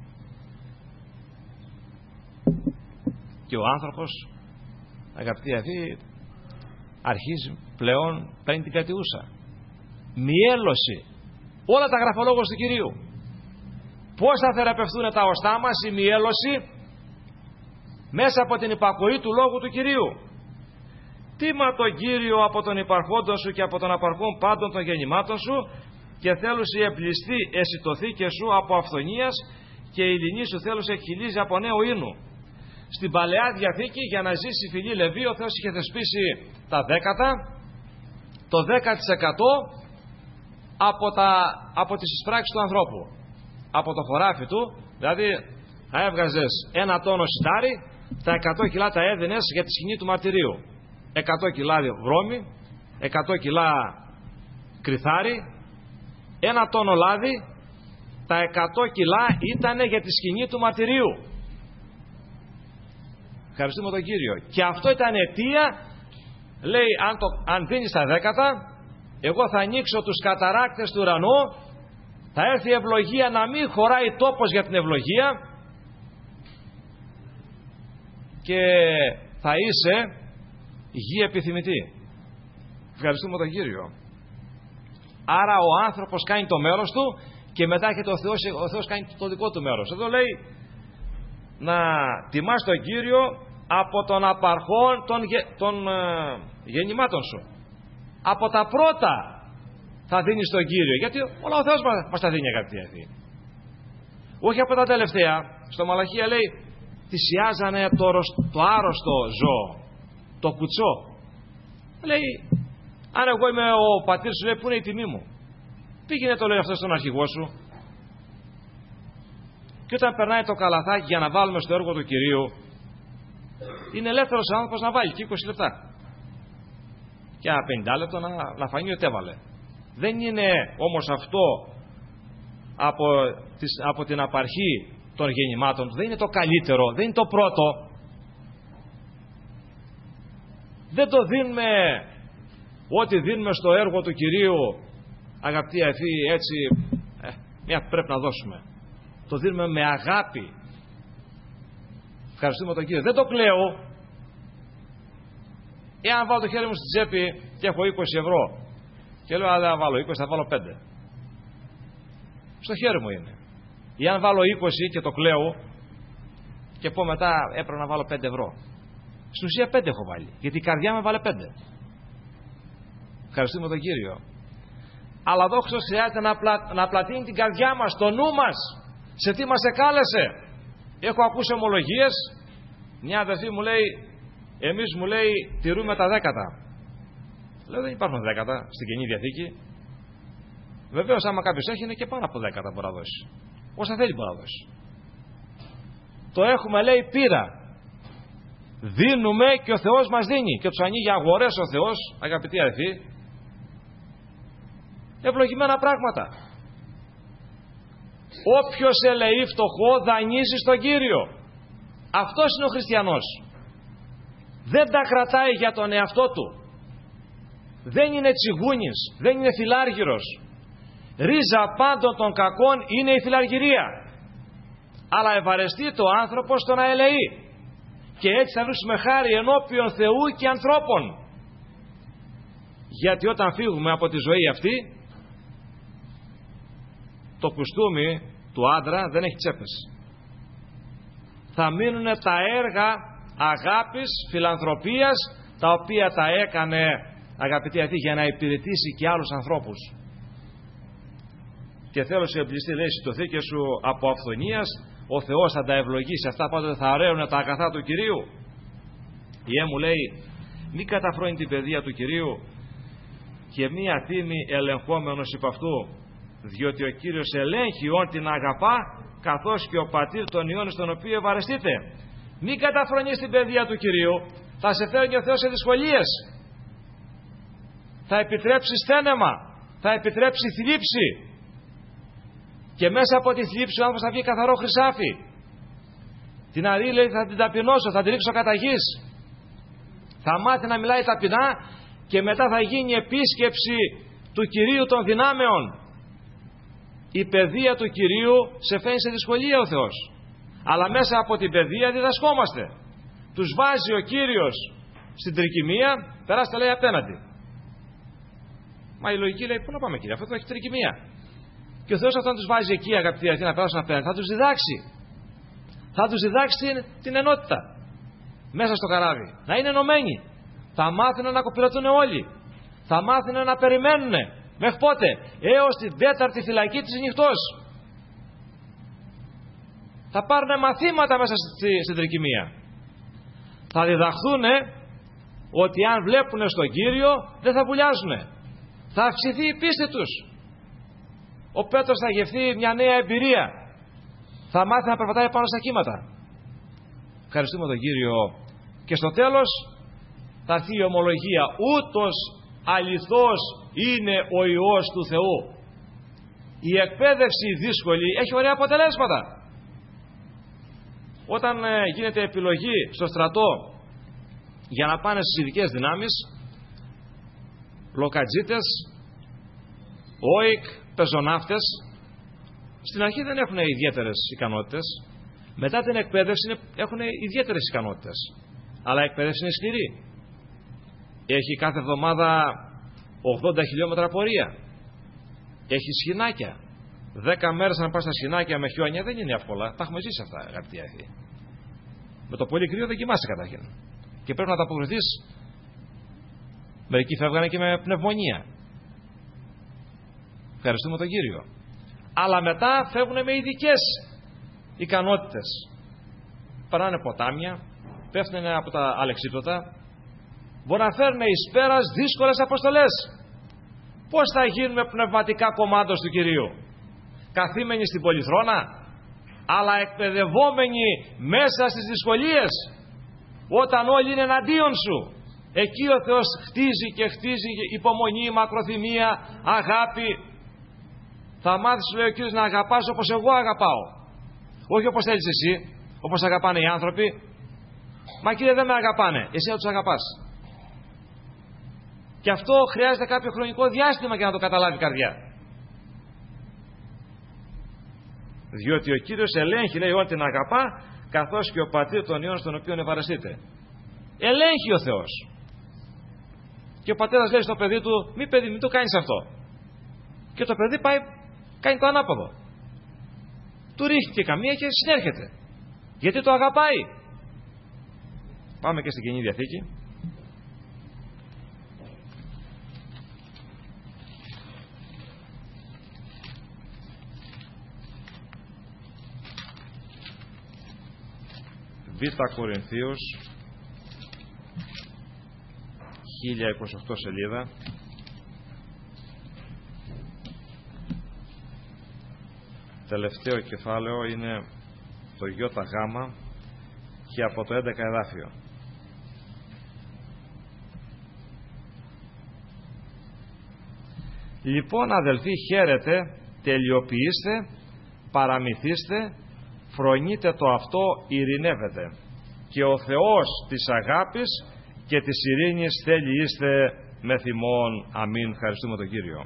Και ο άνθρωπος, αγαπητοί αυτοί, αρχίζει πλέον, παίρνει την κατιούσα. Μιέλωση. Όλα τα γραφολόγος του Κυρίου. Πώς θα θεραπευτούν τα οστά μας, η μιέλωση? Μέσα από την υπακοή του λόγου του Κυρίου. Τίμα τον Κύριο από τον υπαρχόντο σου και από τον απαρχόν πάντων των γεννημάτων σου, και θέλουσι επληστεί εσυτοθήκε σου από αυθονίας, και η ειρηνή σου θέλουσι εκχυλίζει από νέο ίνου. Στην Παλαιά Διαθήκη, για να ζήσει η φυλή Λεβί, ο Θεός είχε θεσπίσει τα δέκατα, το δέκα τοις εκατό από, τα, από τις εισπράξεις του ανθρώπου. Από το χωράφι του, δηλαδή θα έβγαζες ένα τόνο σιτάρι, τα εκατό κιλά τα έδινες για τη σκηνή του μαρτυρίου. εκατό κιλά βρώμη, εκατό κιλά κρυθάρι, ένα τόνο λάδι, τα εκατό κιλά ήταν για τη σκηνή του μαρτυρίου. Ευχαριστούμε τον Κύριο. Και αυτό ήταν αιτία, λέει, αν, το, αν δίνεις τα δέκατα, εγώ θα ανοίξω τους καταράκτες του ουρανού, θα έρθει η ευλογία, να μην χωράει τόπος για την ευλογία, και θα είσαι γη επιθυμητή. Ευχαριστούμε τον Κύριο. Άρα ο άνθρωπος κάνει το μέρος του και μετά και το Θεός, ο Θεός κάνει το δικό του μέρος. Εδώ λέει να τιμάς τον Κύριο από τον απαρχόν των, των ε, γεννημάτων σου. Από τα πρώτα θα δίνεις τον Κύριο, γιατί όλα ο Θεός μας, μας τα δίνει, αγαπητοί αυτοί. Όχι από τα τελευταία. Στο Μαλαχία λέει θυσιάζανε το, το άρρωστο ζώο, το κουτσό. Λέει, αν εγώ είμαι ο πατήρ σου, λέει, πού είναι η τιμή μου? Πήγαινε, το λέει αυτό στον αρχηγό σου. Και όταν περνάει το καλαθάκι για να βάλουμε στο έργο του Κυρίου, είναι ελεύθερος ο άνθρωπος να βάλει και είκοσι λεπτά. Και ένα πενήντα λεπτό να, να φανεί ότι έβαλε. Δεν είναι όμως αυτό από, τις, από την απαρχή των γεννημάτων του. Δεν είναι το καλύτερο, δεν είναι το πρώτο. Δεν το δίνουμε, ό,τι δίνουμε στο έργο του Κυρίου, αγαπητοί αφοί, έτσι, ε, μια πρέπει να δώσουμε. Το δίνουμε με αγάπη. Ευχαριστούμε τον Κύριο. Δεν το κλαίω. Εάν βάλω το χέρι μου στη τσέπη και έχω είκοσι ευρώ και λέω, αν δεν βάλω είκοσι, θα βάλω πέντε. Στο χέρι μου είναι. Εάν βάλω είκοσι και το κλαίω και πω μετά έπρεπε να βάλω πέντε ευρώ. Στην ουσία πέντε έχω βάλει, γιατί η καρδιά με βάλε πέντε. Ευχαριστούμε τον Κύριο. Αλλά δόξα χρειάζεται να, πλα... να πλατείνει την καρδιά μας, το νου μας, σε τι μας εκάλεσε. Έχω ακούσει ομολογίες. Μια αδερφή μου λέει, εμείς, μου λέει, τηρούμε τα δέκατα. Λέω, δεν υπάρχουν δέκατα στην Καινή Διαθήκη. Βεβαίως άμα κάποιος έχει, είναι και πάνω από δέκατα μπορεί να δώσει. Όσα θέλει μπορεί να δώσει. Το έχουμε, λέει, πείρα. Δίνουμε και ο Θεός μας δίνει. Και τους ανοίγει αγορές ο Θεός, αγαπητοί αδερφοί. Ευλογημένα πράγματα. Όποιος ελεεί φτωχό δανείζει στον Κύριο. Αυτός είναι ο χριστιανός. Δεν τα κρατάει για τον εαυτό του. Δεν είναι τσιγούνης, δεν είναι φιλάργυρος. Ρίζα πάντων των κακών είναι η φιλαργυρία. Αλλά ευαρεστεί το άνθρωπο στο να ελεεί. Και έτσι θα βρίσκουμε χάρη ενώπιον Θεού και ανθρώπων. Γιατί όταν φύγουμε από τη ζωή αυτή, το κουστούμι του άντρα δεν έχει τσέπες. Θα μείνουν τα έργα αγάπης, φιλανθρωπίας, τα οποία τα έκανε αγαπητοί αυτοί, για να υπηρετήσει και άλλους ανθρώπους. Και θέλω σε εμπληστή, λέει, το θήκε σου από αυθονίας, ο Θεός θα τα ευλογήσει. Αυτά πάντοτε θα αραίουν τα αγαθά του Κυρίου. Η Έ μου λέει, μη καταφρώνει την παιδεία του Κυρίου και μία τίμη ελεγχόμενος υπ' αυτού, διότι ο Κύριος ελέγχει όν την αγαπά, καθώς και ο πατήρ των ιών στον οποίο ευαρεστείτε. Μην καταφρονείς την παιδεία του Κυρίου, θα σε φέρνει ο Θεός σε δυσκολίες. Θα επιτρέψει στένεμα, θα επιτρέψει θλίψη. Και μέσα από τη θλίψη ο άνθρωπος θα βγει καθαρό χρυσάφι. Την αρή, λέει, θα την ταπεινώσω, θα την ρίξω κατά γης. Θα μάθει να μιλάει ταπεινά και μετά θα γίνει επίσκεψη του Κυρίου των δυνάμεων. Η παιδεία του Κυρίου σε φέρνει σε δυσκολία ο Θεός. Αλλά μέσα από την παιδεία διδασκόμαστε. Τους βάζει ο Κύριος στην τρικυμία, περάστε, λέει, απέναντι. Μα η λογική λέει, πού να πάμε, Κύριε, αυτό έχει τρικυμία. Και ο Θεός αυτόν τους βάζει εκεί, αγαπητοί αυτοί, να περάσουν απέναντι. Θα τους διδάξει. Θα τους διδάξει την, την ενότητα. Μέσα στο καράβι. Να είναι ενωμένοι. Θα μάθουν να κοπηλωτούν όλοι. Θα μάθουν να περιμένουν. Μέχρι πότε? Έως την τέταρτη φυλακή της νυχτός. Θα πάρουν μαθήματα μέσα στη, στην τρικυμία. Θα διδαχθούν ότι αν βλέπουν στον Κύριο δεν θα βουλιάζουν. Θα αυξηθεί η πίστη τους. Ο Πέτρος θα γευθεί μια νέα εμπειρία. Θα μάθει να περπατάει πάνω στα κύματα. Ευχαριστούμε τον Κύριο. Και στο τέλος θα έρθει η ομολογία. Ούτως αληθώς είναι ο Υιός του Θεού. Η εκπαίδευση δύσκολη έχει ωραία αποτελέσματα. Όταν ε, γίνεται επιλογή στο στρατό για να πάνε στις ειδικές δυνάμεις, λοκατζίτες, όικ, πεζοναύτες, στην αρχή δεν έχουν ιδιαίτερες ικανότητες. Μετά την εκπαίδευση έχουν ιδιαίτερες ικανότητες. Αλλά η εκπαίδευση είναι σκληρή. Έχει κάθε εβδομάδα ογδόντα χιλιόμετρα πορεία. Έχει σχοινάκια. δέκα μέρες να πας στα σχοινάκια με χιόνια δεν είναι εύκολα. Τα έχουμε ζήσει αυτά, αγαπητοί αυτοί. Με το πολύ κρύο δεν κοιμάσαι καταρχήν. Και πρέπει να τα αποκριθείς. Μερικοί φεύγανε και με πνευμονία. Ευχαριστούμε τον Κύριο. Αλλά μετά φεύγουν με ειδικές ικανότητες. Περνάνε ποτάμια, πέφτουν από τα αλεξίπτωτα. Μπορεί να φέρουν εις πέρας δύσκολες αποστολές. Πώς θα γίνουμε πνευματικά κομμάτος του Κυρίου? Καθήμενοι στην πολυθρόνα, αλλά εκπαιδευόμενοι μέσα στις δυσκολίες. Όταν όλοι είναι εναντίον σου, εκεί ο Θεός χτίζει και χτίζει υπομονή, μακροθυμία, αγάπη. Θα μάθεις, λέει ο Κύριος, να αγαπάς όπως εγώ αγαπάω. Όχι όπως θέλεις εσύ, όπως αγαπάνε οι άνθρωποι. Μα Κύριε, δεν με αγαπάνε, εσύ να τους αγαπάς. Και αυτό χρειάζεται κάποιο χρονικό διάστημα για να το καταλάβει η καρδιά. Διότι ο Κύριος ελέγχει, λέει, ό,τι να αγαπά, καθώς και ο πατήρ των ιών στον οποίο ευαρεστείτε. Ελέγχει ο Θεός. Και ο πατέρας λέει στο παιδί του, μη παιδί, μην το κάνεις αυτό. Και το παιδί πάει, κάνει το ανάποδο. Του ρίχνει καμία και συνέρχεται. Γιατί το αγαπάει. Πάμε και στην Καινή Διαθήκη. Β' Κορινθίους, χίλια είκοσι οκτώ σελίδα. Τελευταίο κεφάλαιο είναι το Ι Γ και από το έντεκα εδάφιο. Λοιπόν, αδελφοί, χαίρετε, τελειοποιήστε, παραμυθίστε, φρονείτε το αυτό, ειρηνεύετε. Και ο Θεός της αγάπης και της ειρήνης θέλει είστε με θυμών. Αμήν. Ευχαριστούμε τον Κύριο.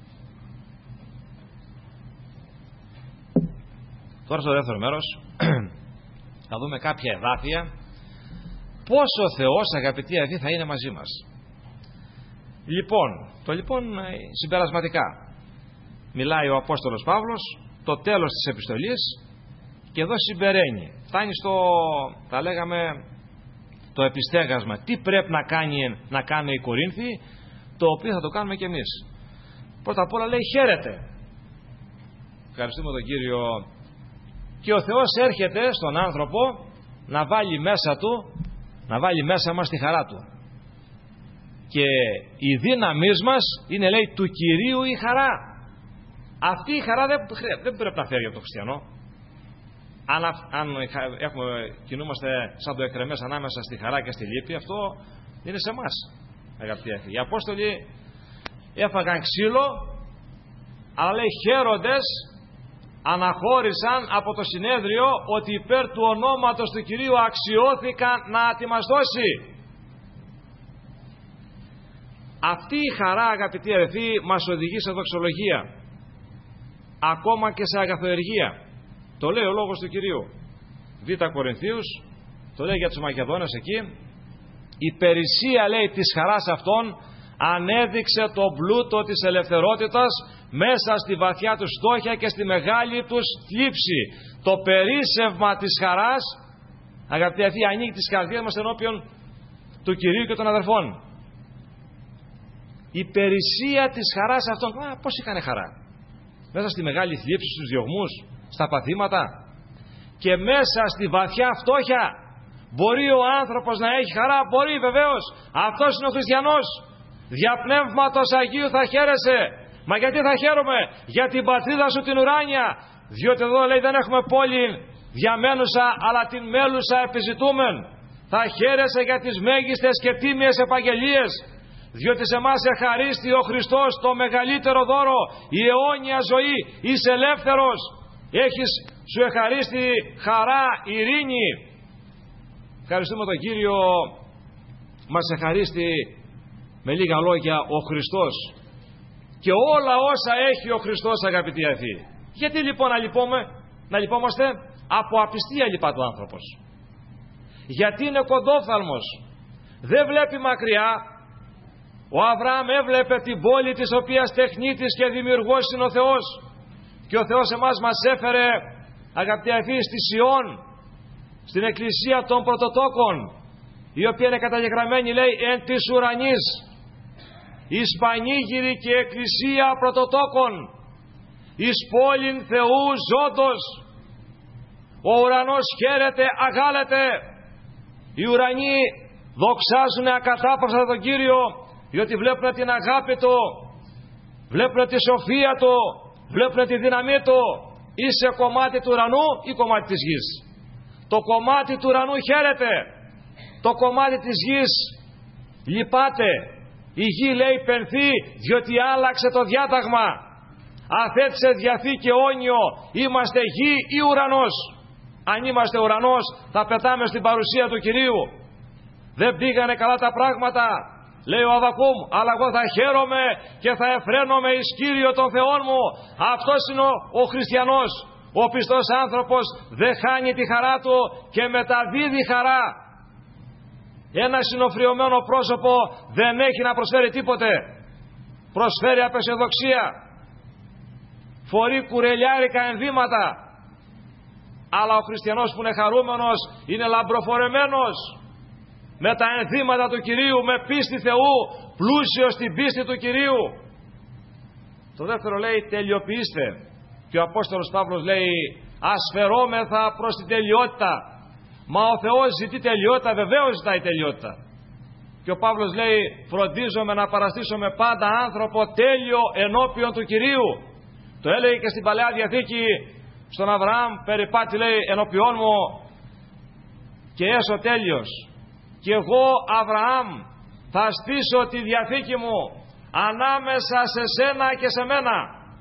Τώρα στο δεύτερο μέρος θα δούμε κάποια εδάφια πώς ο Θεός, αγαπητοί αδελφοί, θα είναι μαζί μας. Λοιπόν, το λοιπόν συμπερασματικά μιλάει ο Απόστολος Παύλος, το τέλος της επιστολής, και εδώ συμπεραίνει, φτάνει στο, θα λέγαμε, το επιστέγασμα. Τι πρέπει να, κάνει, να κάνουν οι Κορίνθιοι, το οποίο θα το κάνουμε κι εμείς. Πρώτα απ' όλα λέει χαίρετε. Ευχαριστούμε τον Κύριο. Και ο Θεός έρχεται στον άνθρωπο να βάλει μέσα του, να βάλει μέσα μας τη χαρά του. Και η δύναμή μας είναι, λέει, του Κυρίου η χαρά. Αυτή η χαρά δεν, δεν πρέπει να φέρει από τον χριστιανό. Αν, αν έχουμε, κινούμαστε σαν το εκρεμές ανάμεσα στη χαρά και στη λύπη, αυτό είναι σε εμάς, αγαπητοί αδελφοί. Οι Απόστολοι έφαγαν ξύλο, αλλά λέει χαίροντες αναχώρησαν από το συνέδριο ότι υπέρ του ονόματος του Κυρίου αξιώθηκαν να τη μας δώσει. Αυτή η χαρά, αγαπητοί αδελφοί, μας οδηγεί σε δοξολογία, ακόμα και σε αγαθοεργία. Το λέει ο λόγος του Κυρίου. Β' Κορινθίους, το λέει για τους Μακεδόνες εκεί. Η περισσία, λέει, της χαράς αυτών ανέδειξε τον πλούτο της ελευθερότητας μέσα στη βαθιά τους φτώχεια και στη μεγάλη τους θλίψη. Το περίσσευμα της χαράς, αγαπητοί αδελφοί, ανοίγει τις καρδιές μας ενώπιον του Κυρίου και των αδερφών. Η περισσία της χαράς αυτών, α, πώς είχανε χαρά? Μέσα στη μεγάλη θλίψη, στους διωγμούς, στα παθήματα, και μέσα στη βαθιά φτώχεια μπορεί ο άνθρωπος να έχει χαρά? Μπορεί, βεβαίως. Αυτός είναι ο χριστιανός. Δια πνεύματος Αγίου θα χαίρεσαι. Μα γιατί θα χαίρομαι? Για την πατρίδα σου την ουράνια. Διότι εδώ, λέει, δεν έχουμε πόλη διαμένουσα, αλλά την μέλουσα επιζητούμεν. Θα χαίρεσαι για τις μέγιστες και τίμιες επαγγελίες, διότι σε εμάς εχαρίστη ο Χριστός το μεγαλύτερο δώρο, η αιώνια ζωή. Είσαι ελεύθερος. Έχεις, σου εχαρίστη χαρά, ειρήνη. Ευχαριστούμε τον Κύριο. Μας εχαρίστη, με λίγα λόγια, ο Χριστός και όλα όσα έχει ο Χριστός, αγαπητοί αδελφοί. Γιατί λοιπόν να λυπούμε, να λυπόμαστε? Από απιστία λυπά το άνθρωπος. Γιατί είναι κοντόφθαλμος, δεν βλέπει μακριά. Ο Αβραάμ έβλεπε την πόλη της οποίας τεχνίτης και δημιουργός είναι ο Θεός. Και ο Θεός εμάς μας έφερε, αγαπητοί αδελφοί, στη Σιών, στην εκκλησία των πρωτοτόκων, η οποία είναι καταγεγραμμένη, λέει, εν της ουρανής, εις πανήγυρη και εκκλησία πρωτοτόκων, εις πόλην Θεού ζώντος. Ο ουρανός χαίρεται, αγάλεται. Οι ουρανοί δοξάζουν ακατάπαυστα τον Κύριο, διότι βλέπουν την αγάπη Του, βλέπουν τη σοφία Του, βλέπουν τη δύναμή Του. Είσαι κομμάτι του ουρανού ή κομμάτι της γης? Το κομμάτι του ουρανού χαίρεται. Το κομμάτι της γης λυπάται. Η γη, λέει, πενθεί, διότι άλλαξε το διάταγμα. Αθέτησε διαθήκη αιώνιο. Είμαστε γη ή ουρανός? Αν είμαστε ουρανός, θα πετάμε στην παρουσία του Κυρίου. Δεν πήγανε καλά τα πράγματα, λέει ο Αβακούμ, αλλά εγώ θα χαίρομαι και θα εφραίνομαι εις Κύριο των Θεών μου. Αυτός είναι ο, ο χριστιανός. Ο πιστός άνθρωπος δεν χάνει τη χαρά του και μεταδίδει χαρά. Ένα συνοφριωμένο πρόσωπο δεν έχει να προσφέρει τίποτε. Προσφέρει απεσιοδοξία, φορεί κουρελιάρικα ενδύματα. Αλλά ο χριστιανός που είναι χαρούμενος είναι λαμπροφορεμένος με τα ενδύματα του Κυρίου, με πίστη Θεού, πλούσιος στην πίστη του Κυρίου. Το δεύτερο, λέει, τελειοποιήστε. Και ο Απόστολος Παύλος λέει, ασφερόμεθα προς την τελειότητα. Μα ο Θεός ζητεί τελειότητα, βεβαίως ζητάει τελειότητα. Και ο Παύλος λέει, φροντίζομαι να παραστήσουμε πάντα άνθρωπο τέλειο ενώπιον του Κυρίου. Το έλεγε και στην Παλαιά Διαθήκη στον Αβραάμ, περιπάτη, λέει, ενώπιον μου και έσω τέλειος. Και εγώ, Αβραάμ, θα στήσω τη Διαθήκη μου ανάμεσα σε σένα και σε μένα.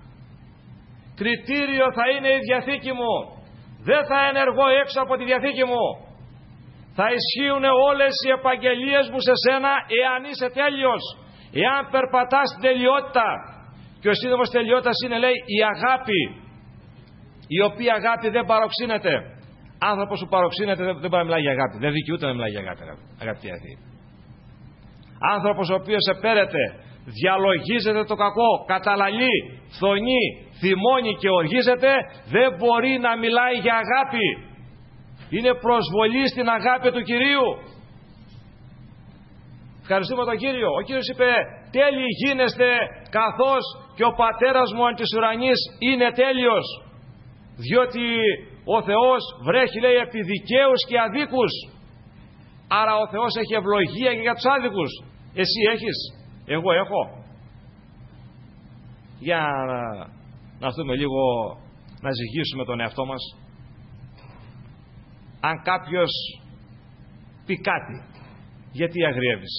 Κριτήριο θα είναι η Διαθήκη μου. Δεν θα ενεργώ έξω από τη Διαθήκη μου. Θα ισχύουν όλες οι επαγγελίες μου σε σένα, εάν είσαι τέλειος, εάν περπατάς στην τελειότητα. Και ο σύνδεσμος τελειότητας είναι, λέει, η αγάπη, η οποία αγάπη δεν παροξύνεται. Άνθρωπος που παροξύνεται δεν, δεν μπορεί να μιλάει για αγάπη. Δεν δικαιούται να μιλάει για αγάπη, αγαπητοί αδελφοί. Άνθρωπος ο οποίος επέρεται, διαλογίζεται το κακό, καταλαλεί, φθονεί, θυμώνει και οργίζεται, δεν μπορεί να μιλάει για αγάπη. Είναι προσβολή στην αγάπη του Κυρίου. Ευχαριστούμε τον Κύριο. Ο Κύριος είπε τέλειοι γίνεστε καθώς και ο Πατέρας μου εν της ουρανής είναι τέλειος. Διότι ο Θεός βρέχει, λέει, επί δικαίους και αδίκους. Άρα ο Θεός έχει ευλογία και για τους άδικους. Εσύ έχεις, εγώ έχω. Για να, να δούμε λίγο, να ζυγίσουμε τον εαυτό μας. Αν κάποιος πει κάτι, γιατί αγριεύεις?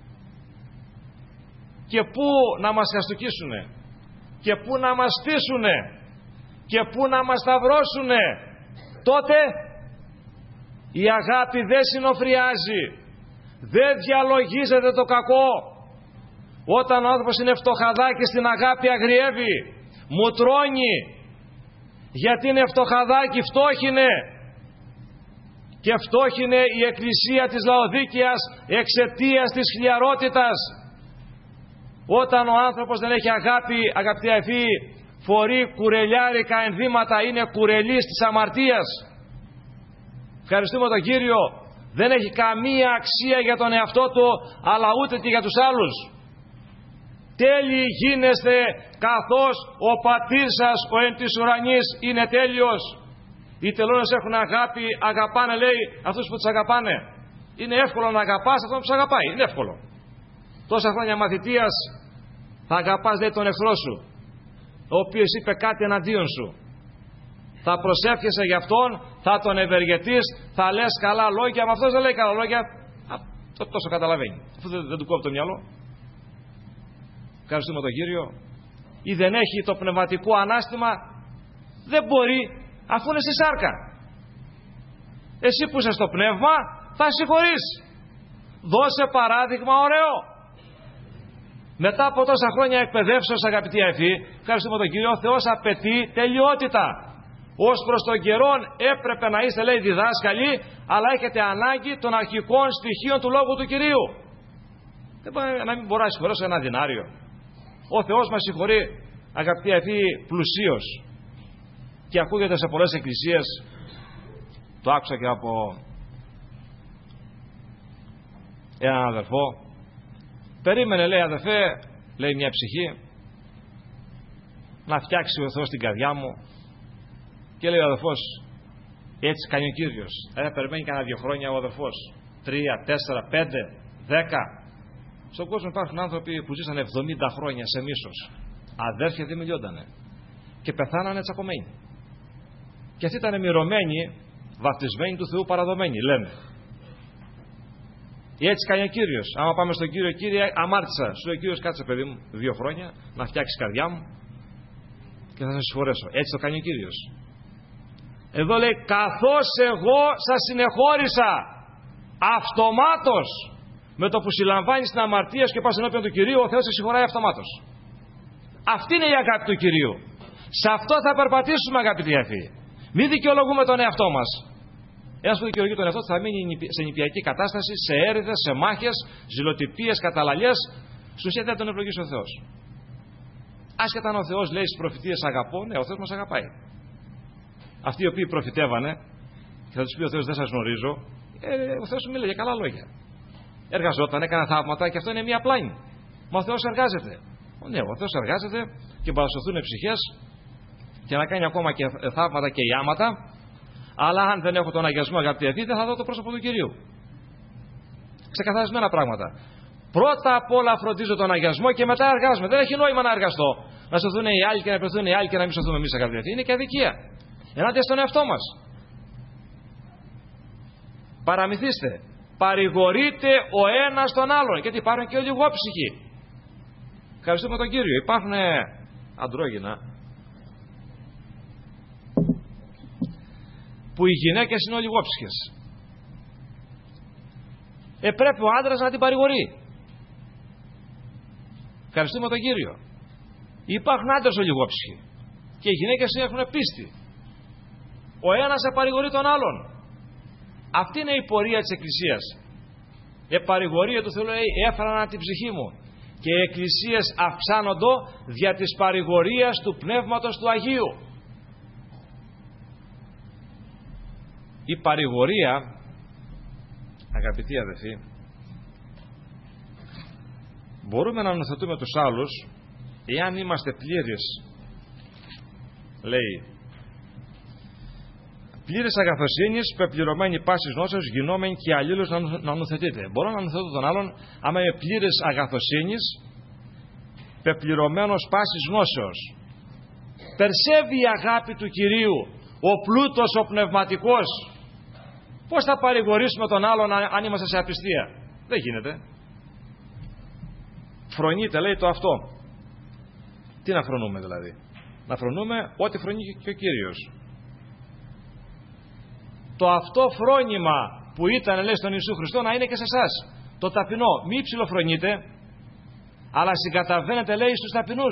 Και πού να μας χαστουκίσουνε, και πού να μας στήσουνε, και πού να μας σταυρώσουνε, τότε η αγάπη δεν συνοφριάζει, δεν διαλογίζεται το κακό. Όταν ο άνθρωπος είναι φτωχαδάκης, στην αγάπη αγριεύει, μουτρώνει, γιατί είναι φτωχαδάκι, φτώχινε. Και φτώχινε η εκκλησία της Λαοδίκαιας εξαιτίας της χλιαρότητας. Όταν ο άνθρωπος δεν έχει αγάπη, αγαπητοί αδελφοί, φορεί κουρελιάρικα ενδύματα, είναι κουρελής της αμαρτίας. Ευχαριστούμε τον Κύριο, δεν έχει καμία αξία για τον εαυτό του, αλλά ούτε και για τους άλλους. Τέλειοι γίνεστε καθώς ο πατήρ σας ο εν της ουρανής είναι τέλειος. Οι τελώνες έχουν αγάπη, αγαπάνε, λέει, αυτούς που τους αγαπάνε. Είναι εύκολο να αγαπάς αυτόν που τους αγαπάει, είναι εύκολο. Τόσα χρόνια μαθητείας θα αγαπάς, λέει, τον εχθρό σου, ο οποίος είπε κάτι εναντίον σου. Θα προσεύχεσαι για αυτόν, θα τον ευεργετείς, θα λες καλά λόγια, μα αυτός δεν λέει καλά λόγια. Α, το, τόσο καταλαβαίνει, αφού δεν, δεν του κόβει το μυαλό. Ευχαριστούμε τον Κύριο. Ή δεν έχει το πνευματικό ανάστημα, δεν μπορεί, αφού είναι στη σάρκα. Εσύ που είσαι στο πνεύμα θα συγχωρείς. Δώσε παράδειγμα ωραίο. Μετά από τόσα χρόνια εκπαιδεύσεως, αγαπητοί αδελφοί, ευχαριστούμε τον Κύριο, ο Θεός απαιτεί τελειότητα. Ως προς τον καιρόν έπρεπε να είστε, λέει, διδάσκαλοι, αλλά έχετε ανάγκη των αρχικών στοιχείων του Λόγου του Κυρίου. Δεν μπορεί να μην μπορώ να συγχωρήσω ένα δινάριο. Ο Θεός μας συγχωρεί, αγαπητοί αδελφοί, πλουσίως. Και ακούγεται σε πολλές εκκλησίες, το άκουσα και από έναν αδερφό. Περίμενε, λέει, αδερφέ, λέει μια ψυχή, να φτιάξει ο Θεός την καρδιά μου. Και λέει ο αδερφός, έτσι κάνει ο Κύριος. Ε, περιμένει κανένα δύο χρόνια ο αδερφός. Τρία, τέσσερα, πέντε, δέκα. Στον κόσμο υπάρχουν άνθρωποι που ζήσαν εβδομήντα χρόνια σε μίσος. Αδέρφια δεν μιλιόντανε. Και πεθάνανε τσακωμένοι. Και αυτοί ήταν μυρωμένοι, βαπτισμένοι του Θεού παραδομένοι, λένε. Έτσι κάνει ο Κύριος. Άμα πάμε στον Κύριο, Κύριε, αμάρτησα. Σου λέει ο Κύριος, κάτσε παιδί μου, δύο χρόνια, να φτιάξει καρδιά μου και θα σε συγχωρέσω. Έτσι το κάνει ο Κύριος. Εδώ λέει, καθώς εγώ σας συνεχώρησα αυτομάτως, με το που συλλαμβάνεις την αμαρτία σου και πας ενώπιον του Κυρίου, ο Θεός σε συγχωράει αυτομάτως. Αυτή είναι η αγάπη του Κυρίου. Σε αυτό θα περπατήσουμε, αγαπητοί αδελφοί. Μην δικαιολογούμε τον εαυτό μας. Ένας που δικαιολογεί τον εαυτό του θα μείνει σε νηπιακή κατάσταση, σε έρηδες, σε μάχες, ζηλοτυπίες, καταλαλιές. Στην ουσία δεν τον ευλογήσει ο Θεός. Άσχετα αν ο Θεός λέει στις προφητείες αγαπώ, ναι, ο Θεός μας αγαπάει. Αυτοί οι οποίοι προφητεύανε και θα τους πει ο Θεός δεν σας γνωρίζω, ε, ο Θεός σου μίλαγε καλά λόγια. Εργαζόταν, έκανε θαύματα και αυτό είναι μία πλάνη. Μα ο Θεός εργάζεται. Ναι, ο Θεός εργάζεται και παρασωθούν ψυχές και να κάνει ακόμα και θαύματα και ιάματα, αλλά αν δεν έχω τον αγιασμό, αγαπητοί αδελφοί, δεν θα δω το πρόσωπο του Κυρίου. Ξεκαθαρισμένα πράγματα. Πρώτα απ' όλα φροντίζω τον αγιασμό και μετά εργάζομαι. Δεν έχει νόημα να εργαστώ. Να σωθούν οι άλλοι και να πληθούν οι άλλοι και να μην σωθούμε εμείς, αγαπητοί αδελφοί. Είναι και αδικία. Ενάντια στον εαυτό μας. Παραμυθίστε. Παρηγορείται ο ένας τον άλλον. Γιατί υπάρχουν και ολιγόψυχοι. Ευχαριστούμε τον Κύριο. Υπάρχουν αντρόγυνα που οι γυναίκες είναι ολιγόψυχες. Ε, πρέπει ο άντρας να την παρηγορεί. Ευχαριστούμε τον Κύριο. Υπάρχουν άντρες ολιγόψυχοι και οι γυναίκες έχουν πίστη. Ο ένας επαρηγορεί τον άλλον. Αυτή είναι η πορεία της Εκκλησίας. Επαρηγορία του Θεού, λέει, έφρανα την ψυχή μου. Και οι εκκλησίες αυξάνονται δια της παρηγορίας του Πνεύματος του Αγίου. Η παρηγορία, αγαπητοί αδελφοί, μπορούμε να νομοθετούμε τους άλλους εάν είμαστε πλήρεις, λέει, πλήρης αγαθοσύνης, πεπληρωμένη πάσης γνώσεως, γινόμενη και αλλήλως να νομοθετείτε. Μπορώ να νομοθετώ τον άλλον άμα είμαι πλήρης αγαθοσύνης, πεπληρωμένος πάσης γνώσεως. Περσεύει η αγάπη του Κυρίου, ο πλούτος ο πνευματικός. Πώς θα παρηγορήσουμε τον άλλον αν είμαστε σε απιστία? Δεν γίνεται. Φρονείται, λέει, το αυτό. Τι να φρονούμε δηλαδή? Να φρονούμε ό,τι φρονεί και ο Κύριος. Το αυτό φρόνημα που ήταν, λέει, στον Ιησού Χριστό να είναι και σε εσάς. Το ταπεινό. Μη ψιλοφρονείτε, αλλά συγκαταβαίνετε, λέει, στους ταπεινούς.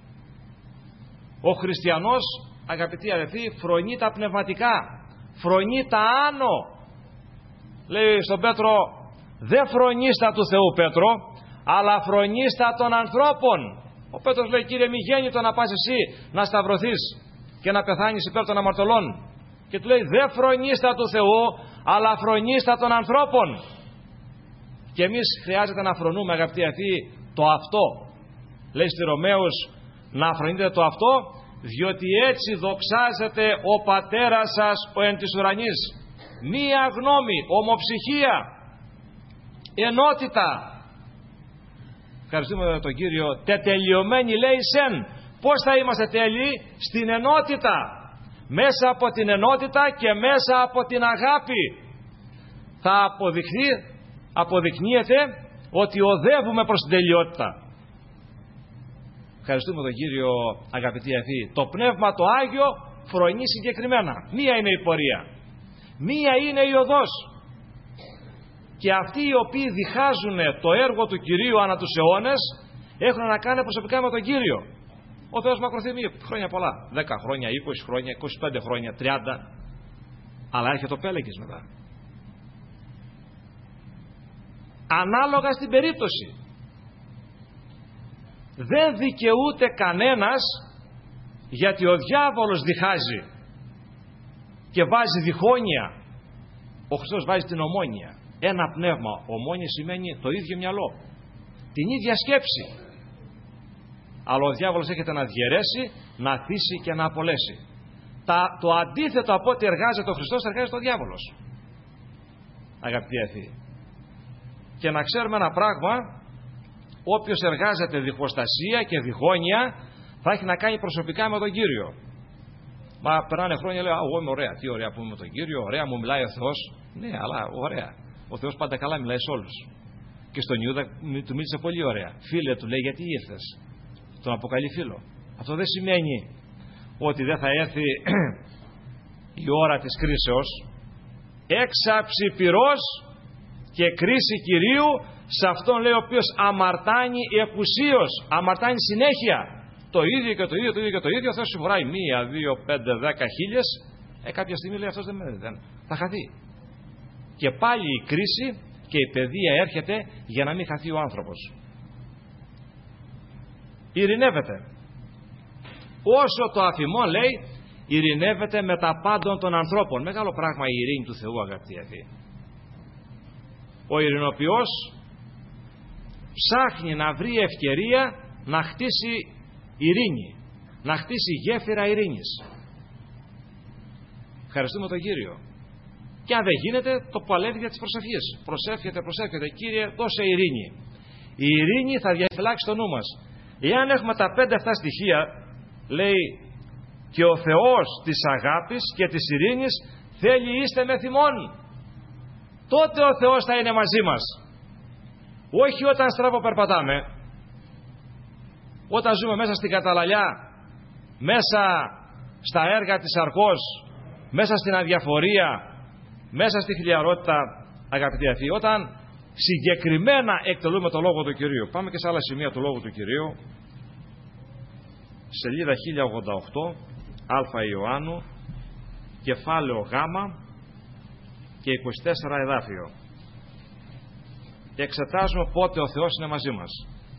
Ο χριστιανός, αγαπητοί αδελφοί, φρονεί τα πνευματικά. Φρονεί τα άνω. Λέει στον Πέτρο, δεν φρονίστα του Θεού, Πέτρο, αλλά φρονίστα των ανθρώπων. Ο Πέτρος λέει, Κύριε, μη γέννητο να πας εσύ να σταυρωθείς και να πεθάνεις υπέρ των αμαρτωλών. Και του λέει, δεν φρονίστα του Θεού, αλλά φρονίστα των ανθρώπων. Και εμείς χρειάζεται να φρονούμε, αγαπητοί αυτοί, το αυτό. Λέει στη Ρωμαίους, να φρονείτε το αυτό, διότι έτσι δοξάζεται ο Πατέρας σας ο εν της ουρανής. Μία γνώμη, ομοψυχία, ενότητα. Ευχαριστούμε τον Κύριο. Τετελειωμένοι, λέει, σεν. Πώς θα είμαστε τέλειοι? Στην ενότητα. Μέσα από την ενότητα και μέσα από την αγάπη θα αποδειχθεί, αποδεικνύεται ότι οδεύουμε προς την τελειότητα. Ευχαριστούμε τον Κύριο, αγαπητοί αδελφοί. Το Πνεύμα το Άγιο φρονεί συγκεκριμένα. Μία είναι η πορεία. Μία είναι η οδός. Και αυτοί οι οποίοι διχάζουν το έργο του Κυρίου ανά τους αιώνες έχουν να κάνουν προσωπικά με τον Κύριο. Ο Θεός μακροθυμεί χρόνια πολλά. δέκα χρόνια, είκοσι χρόνια, είκοσι πέντε χρόνια, τριάντα. Αλλά έρχεται ο πέλεγγες μετά. Ανάλογα στην περίπτωση. Δεν δικαιούται κανένας, γιατί ο διάβολος διχάζει και βάζει διχόνοια. Ο Χριστός βάζει την ομόνοια. Ένα πνεύμα. Ομόνοια σημαίνει το ίδιο μυαλό, την ίδια σκέψη. Αλλά ο διάβολος έχετε να διαιρέσει, να θύσει και να απολέσει. Τα, το αντίθετο από ό,τι εργάζεται ο Χριστός, εργάζεται ο διάβολος, αγαπητοί αδελφοί. Και να ξέρουμε ένα πράγμα, όποιος εργάζεται διχοστασία και διχόνοια θα έχει να κάνει προσωπικά με τον Κύριο. Μα περνάνε χρόνια, λέω, εγώ είμαι ωραία, τι ωραία που είμαι με τον Κύριο, ωραία μου μιλάει ο Θεός. Ναι, αλλά ωραία, ο Θεός πάντα καλά μιλάει σε όλους. Και στον Ιούδα του μίλησε πολύ ωραία. Φίλε, του λέει, γιατί ήρθες? Τον αποκαλεί φίλο. Αυτό δεν σημαίνει ότι δεν θα έρθει η ώρα της κρίσεως. Έξαψη πυρός και κρίση Κυρίου σε αυτόν, λέει, ο οποίος αμαρτάνει εκουσίως, αμαρτάνει συνέχεια. Το ίδιο και το ίδιο, το ίδιο και το ίδιο. Ο Θεός συμφοράει μία, δύο, πέντε, δέκα χίλιες. Ε, κάποια στιγμή λέει, αυτός δεν, δεν θα χαθεί. Και πάλι η κρίση και η παιδεία έρχεται για να μην χαθεί ο άνθρωπος. Ειρηνεύεται. Όσο το αφημώ, λέει, ειρηνεύεται με τα πάντων των ανθρώπων. Μεγάλο πράγμα η ειρήνη του Θεού, αγαπητοί αδελφοί. Ο ειρηνοποιός ψάχνει να βρει ευκαιρία να χτίσει ειρήνη, να χτίσει γέφυρα ειρήνης. Ευχαριστούμε τον Κύριο. Και αν δεν γίνεται, το παλεύει για τις προσευχές. Προσεύχεται, προσεύχεται. Κύριε, δώσε ειρήνη. Η ειρήνη θα διαφυλάξει το νου μας. Εάν έχουμε τα πέντε αυτά στοιχεία, λέει, και ο Θεός της αγάπης και της ειρήνης θέλει είστε με θυμόν, τότε ο Θεός θα είναι μαζί μας. Όχι όταν στραβοπερπατάμε, όταν ζούμε μέσα στην καταλαλιά, μέσα στα έργα της αρκός, μέσα στην αδιαφορία, μέσα στη χιλιαρότητα, αγαπητοί αδελφοί, όταν συγκεκριμένα εκτελούμε το Λόγο του Κυρίου. Πάμε και σε άλλα σημεία του Λόγου του Κυρίου. Σελίδα χίλια ογδόντα οκτώ, Α Ιωάννου, κεφάλαιο Γ και είκοσι τέσσερα εδάφιο. Και εξετάζουμε πότε ο Θεός είναι μαζί μας.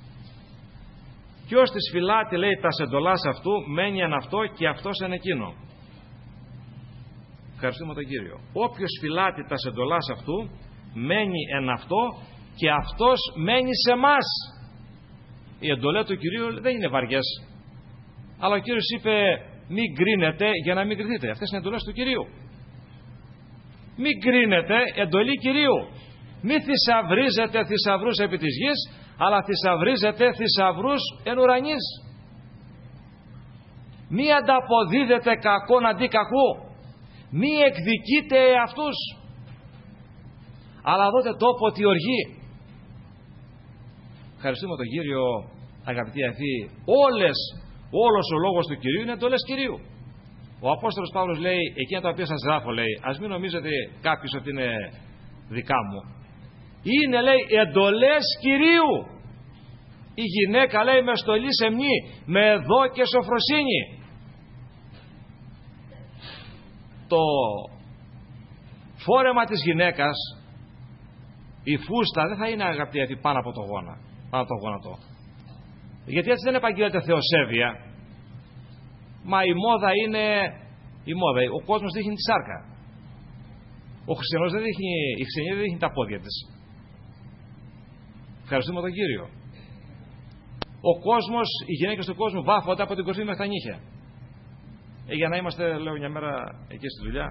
Ποιος της φυλάτη, λέει, τα εντολάς αυτού, μένει εν αυτό και αυτός εν εκείνο. Ευχαριστούμε τον Κύριο. Όποιος φυλάτη τα εντολάς αυτού, μένει εν αυτό και αυτός μένει σε μας. οι εντολές του Κυρίου δεν είναι βαριές. Αλλά ο Κύριος είπε μην κρίνετε για να μην κριθείτε. Αυτές είναι εντολές του Κυρίου. Μην κρίνετε, εντολή Κυρίου. Μην θησαυρίζετε θησαυρούς επί της γης, αλλά θησαυρίζετε θησαυρούς εν ουρανής. Μη ανταποδίδετε κακόν αντί κακού. Μη εκδικείτε αυτούς, αλλά δώτε τόπο τη οργή. Ευχαριστούμε τον Κύριο, αγαπητοί αδελφοί. Όλες, όλος ο λόγος του Κυρίου είναι εντολές Κυρίου. Ο Απόστολος Παύλος λέει, εκείνα τα οποία σας γράφω, λέει, ας μην νομίζετε κάποιος ότι είναι δικά μου. Είναι, λέει, εντολές Κυρίου. Η γυναίκα, λέει, με στολή σεμνή, με εδώ και σοφροσύνη. Το φόρεμα της γυναίκας, η φούστα, δεν θα είναι, αγαπητοί αδελφοί, πάνω από το γόνα, πάνω από το γόνατο. Γιατί έτσι δεν επαγγέλλεται θεοσέβεια. Μα η μόδα είναι η μόδα. Ο κόσμος δείχνει τη σάρκα. Ο χριστιανός δεν δείχνει, η χριστιανή δεν δείχνει τα πόδια της. Ευχαριστούμε τον Κύριο. Ο κόσμος, οι γυναίκες του κόσμου βάφονται από την κορφή μέχρι τα νύχια. Ε, για να είμαστε, λέω, μια μέρα εκεί στη δουλειά.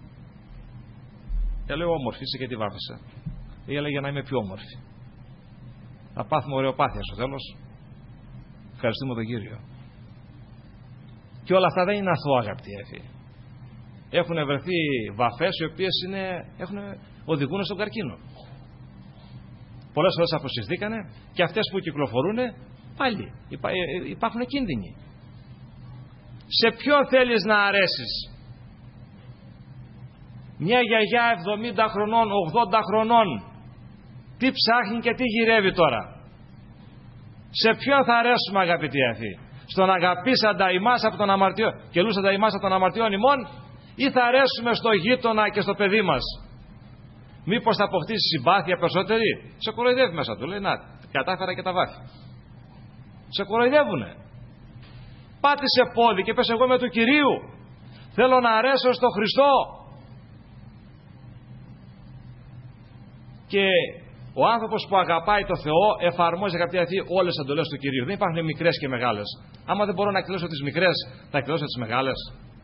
Ε, λέω όμορφη, είσαι και τι βάφεσαι. Ε, έλεγε για να είμαι πιο όμορφη. Να πάθουμε ωραιοπάθεια στο τέλος. Ευχαριστούμε τον Κύριο. Και όλα αυτά δεν είναι αθώα, αγαπητοί αδελφοί. Έχουν βρεθεί βαφές οι οποίες είναι, έχουν, οδηγούν στον καρκίνο. Πολλές φορές αποσυρθήκανε και αυτές που κυκλοφορούν πάλι υπά, υπάρχουν κίνδυνοι. Σε ποιον θέλεις να αρέσεις? Μια γιαγιά εβδομήντα χρονών, ογδόντα χρονών, τι ψάχνει και τι γυρεύει τώρα? Σε ποιον θα αρέσουμε, αγαπητοί αδελφοί? Στον αγαπήσαντα ημάς από τον αμαρτιό και λούσαντα ημάς από τον αμαρτιών ημών, ή θα αρέσουμε στο γείτονα και στο παιδί μας? Μήπως θα αποκτήσει συμπάθεια περισσότερη? Σε κοροϊδεύει μέσα του. Λέει, να, κατάφερα και τα βάθη. Σε κοροϊδεύουνε. Πάτησε πόδι και πες, εγώ είμαι του Κυρίου. Θέλω να αρέσω στο Χριστό. Και ο άνθρωπος που αγαπάει το Θεό εφαρμόζει, αγαπητοί αδελφοί, όλες τις εντολές του Κυρίου. Δεν υπάρχουν μικρές και μεγάλες. Άμα δεν μπορώ να εκτελέσω τις μικρές, θα εκτελέσω τις μεγάλες.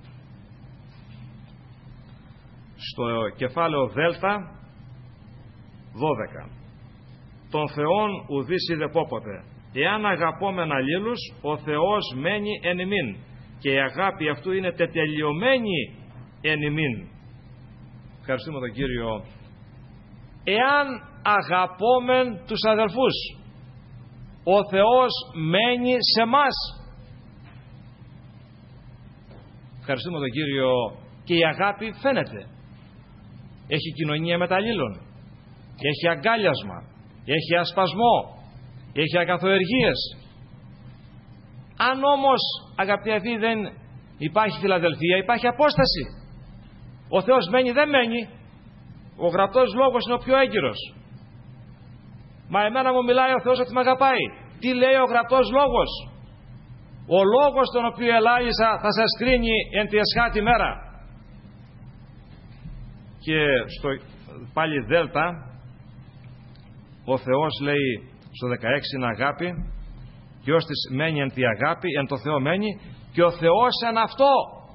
Στο κεφάλαιο Δέλτα δώδεκα. Τον Θεόν ουδείς είδε πόποτε. Εάν αγαπόμεν αλλήλους, ο Θεός μένει εν ημίν, και η αγάπη αυτού είναι τετελειωμένη εν ημίν. Ευχαριστούμε τον Κύριο. Εάν αγαπόμεν τους αδελφούς, ο Θεός μένει σε μας. Ευχαριστούμε τον Κύριο. Και η αγάπη φαίνεται. Έχει κοινωνία μεταλλήλων, έχει αγκάλιασμα, έχει ασπασμό, έχει αγαθοεργίες. Αν όμως, αγαπητοί αδελφοί, δεν υπάρχει φιλαδελφία, υπάρχει απόσταση. Ο Θεός μένει, δεν μένει. Ο γραπτός λόγος είναι ο πιο έγκυρος. Μα εμένα μου μιλάει ο Θεός ότι με αγαπάει. Τι λέει ο γραπτός λόγος? Ο λόγος τον οποίο ελάλησα θα σας κρίνει εν τη εσχάτη μέρα. Και στο πάλι Δέλτα, ο Θεός λέει στο δεκαέξι, είναι αγάπη, και ως της μένει εν τη αγάπη, εν το Θεό μένει, και ο Θεός εν αυτό.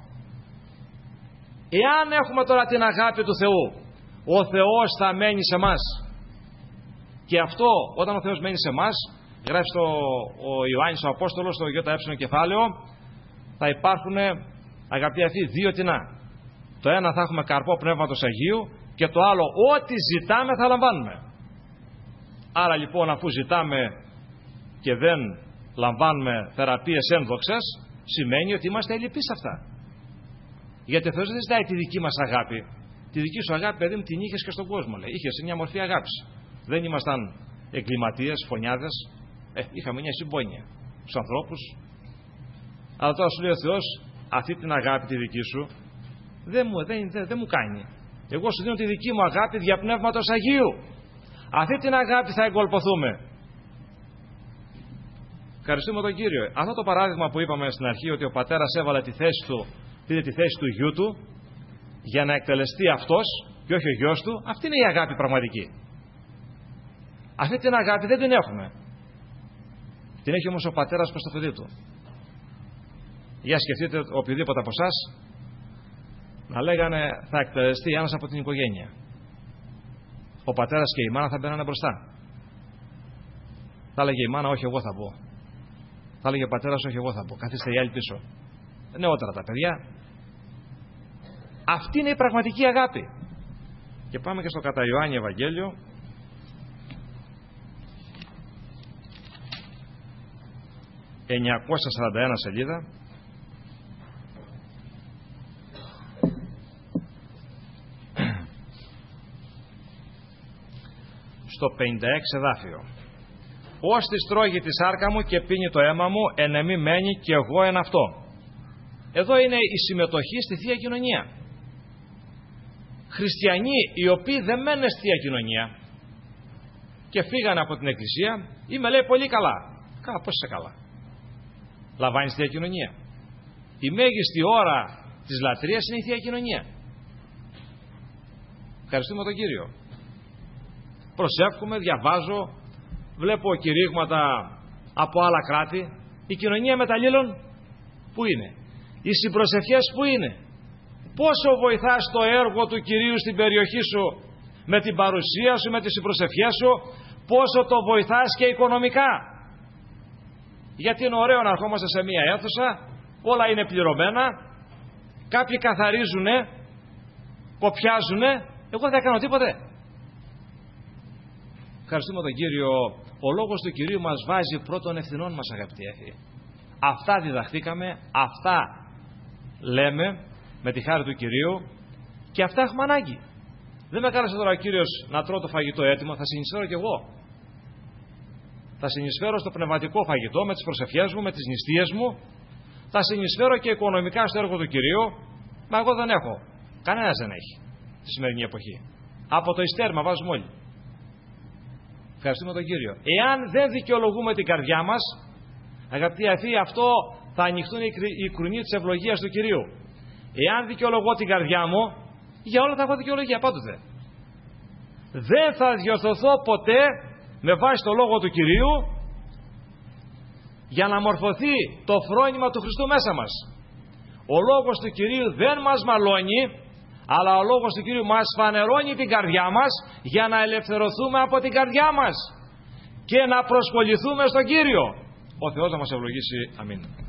Εάν έχουμε τώρα την αγάπη του Θεού, ο Θεός θα μένει σε μας. Και αυτό, όταν ο Θεός μένει σε μας, γράφει στο, ο Ιωάννης ο Απόστολος στο ΙΕ κεφάλαιο, θα υπάρχουν, αγαπητοί αυτοί, δύο τινά. Το ένα θα έχουμε καρπό Πνεύματος Αγίου, και το άλλο, ό,τι ζητάμε θα λαμβάνουμε. Άρα λοιπόν, αφού ζητάμε και δεν λαμβάνουμε θεραπείες ένδοξες, σημαίνει ότι είμαστε ελλειπείς σε αυτά. Γιατί ο Θεός δεν ζητάει τη δική μας αγάπη. Τη δική σου αγάπη, παιδί μου, την είχες και στον κόσμο, λέει. Είχες μια μορφή αγάπης. Δεν ήμασταν εγκληματίες, φωνιάδες. Ε, είχαμε μια συμπόνια στους ανθρώπους. Αλλά τώρα σου λέει ο Θεός, αυτή την αγάπη τη δική σου δεν μου, δεν, δεν, δεν μου κάνει. Εγώ σου δίνω τη δική μου αγάπη δια Πνεύματος Αγίου. Αυτή την αγάπη θα εγκολποθούμε. Ευχαριστούμε τον Κύριο. Αυτό το παράδειγμα που είπαμε στην αρχή, ότι ο πατέρας έβαλε τη θέση του, πήρε τη θέση του γιού του για να εκτελεστεί αυτός και όχι ο γιος του, αυτή είναι η αγάπη πραγματική. Αυτή την αγάπη δεν την έχουμε. Την έχει όμως ο πατέρας προς το παιδί του. Για σκεφτείτε οποιοδήποτε από εσάς να λέγανε θα εκτελεστεί ένας από την οικογένεια. Ο πατέρας και η μάνα θα μπαίνανε μπροστά. Θα έλεγε η μάνα, όχι εγώ θα πω. Θα έλεγε ο πατέρας, όχι εγώ θα πω. Καθίστε οι άλλοι πίσω. Νεότερα τα παιδιά. Αυτή είναι η πραγματική αγάπη. Και πάμε και στο κατά Ιωάννη Ευαγγέλιο. εννιακόσια σαράντα ένα σελίδα. Στο πενήντα έξι εδάφιο. Ώστις τρώγει τη σάρκα μου και πίνει το αίμα μου, εν εμή μένει και εγώ εν αυτό. Εδώ είναι η συμμετοχή στη Θεία Κοινωνία. Χριστιανοί οι οποίοι δεν μένουν στη Θεία Κοινωνία και φύγανε από την Εκκλησία, είμαι λέει πολύ καλά. Καλά, πώς είσαι καλά? Λαμβάνεις Θεία Κοινωνία. Η μέγιστη ώρα της λατρείας είναι η Θεία Κοινωνία. Ευχαριστούμε τον Κύριο. Προσεύχομαι, διαβάζω, βλέπω κηρύγματα από άλλα κράτη. Η κοινωνία μεταλλήλων που είναι? Οι συμπροσευχές που είναι? Πόσο βοηθάς το έργο του Κυρίου στην περιοχή σου με την παρουσία σου, με τις συμπροσευχές σου? Πόσο το βοηθάς και οικονομικά? Γιατί είναι ωραίο να ερχόμαστε σε μία αίθουσα, όλα είναι πληρωμένα, κάποιοι καθαρίζουνε, κοπιάζουνε, εγώ δεν κάνω τίποτε. Ευχαριστούμε τον Κύριο. Ο λόγος του Κυρίου μας βάζει πρώτων ευθυνών μας, αγαπητοί έφοι. Αυτά διδαχθήκαμε, αυτά λέμε με τη χάρη του Κυρίου και αυτά έχουμε ανάγκη. Δεν με κάλεσε τώρα ο Κύριος να τρώω το φαγητό έτοιμο, θα συνεισφέρω κι εγώ. Θα συνεισφέρω στο πνευματικό φαγητό με τις προσευχές μου, με τις νηστείες μου. Θα συνεισφέρω και οικονομικά στο έργο του Κυρίου. Μα εγώ δεν έχω. Κανένας δεν έχει τη σημερινή εποχή. Από το ειστέρμα βάζουμε όλοι. Ευχαριστούμε τον Κύριο. Εάν δεν δικαιολογούμε την καρδιά μας, αγαπητοί αφοί, αυτό θα ανοιχτούν οι κρουνοί της ευλογίας του Κυρίου. Εάν δικαιολογώ την καρδιά μου, για όλα θα έχω δικαιολογία πάντοτε. Δεν θα διορθωθώ ποτέ με βάση το λόγο του Κυρίου για να μορφωθεί το φρόνημα του Χριστού μέσα μας. Ο λόγος του Κυρίου δεν μας μαλώνει, αλλά ο λόγος του Κυρίου μας φανερώνει την καρδιά μας για να ελευθερωθούμε από την καρδιά μας και να προσχοληθούμε στον Κύριο. Ο Θεός να μας ευλογήσει. Αμήν.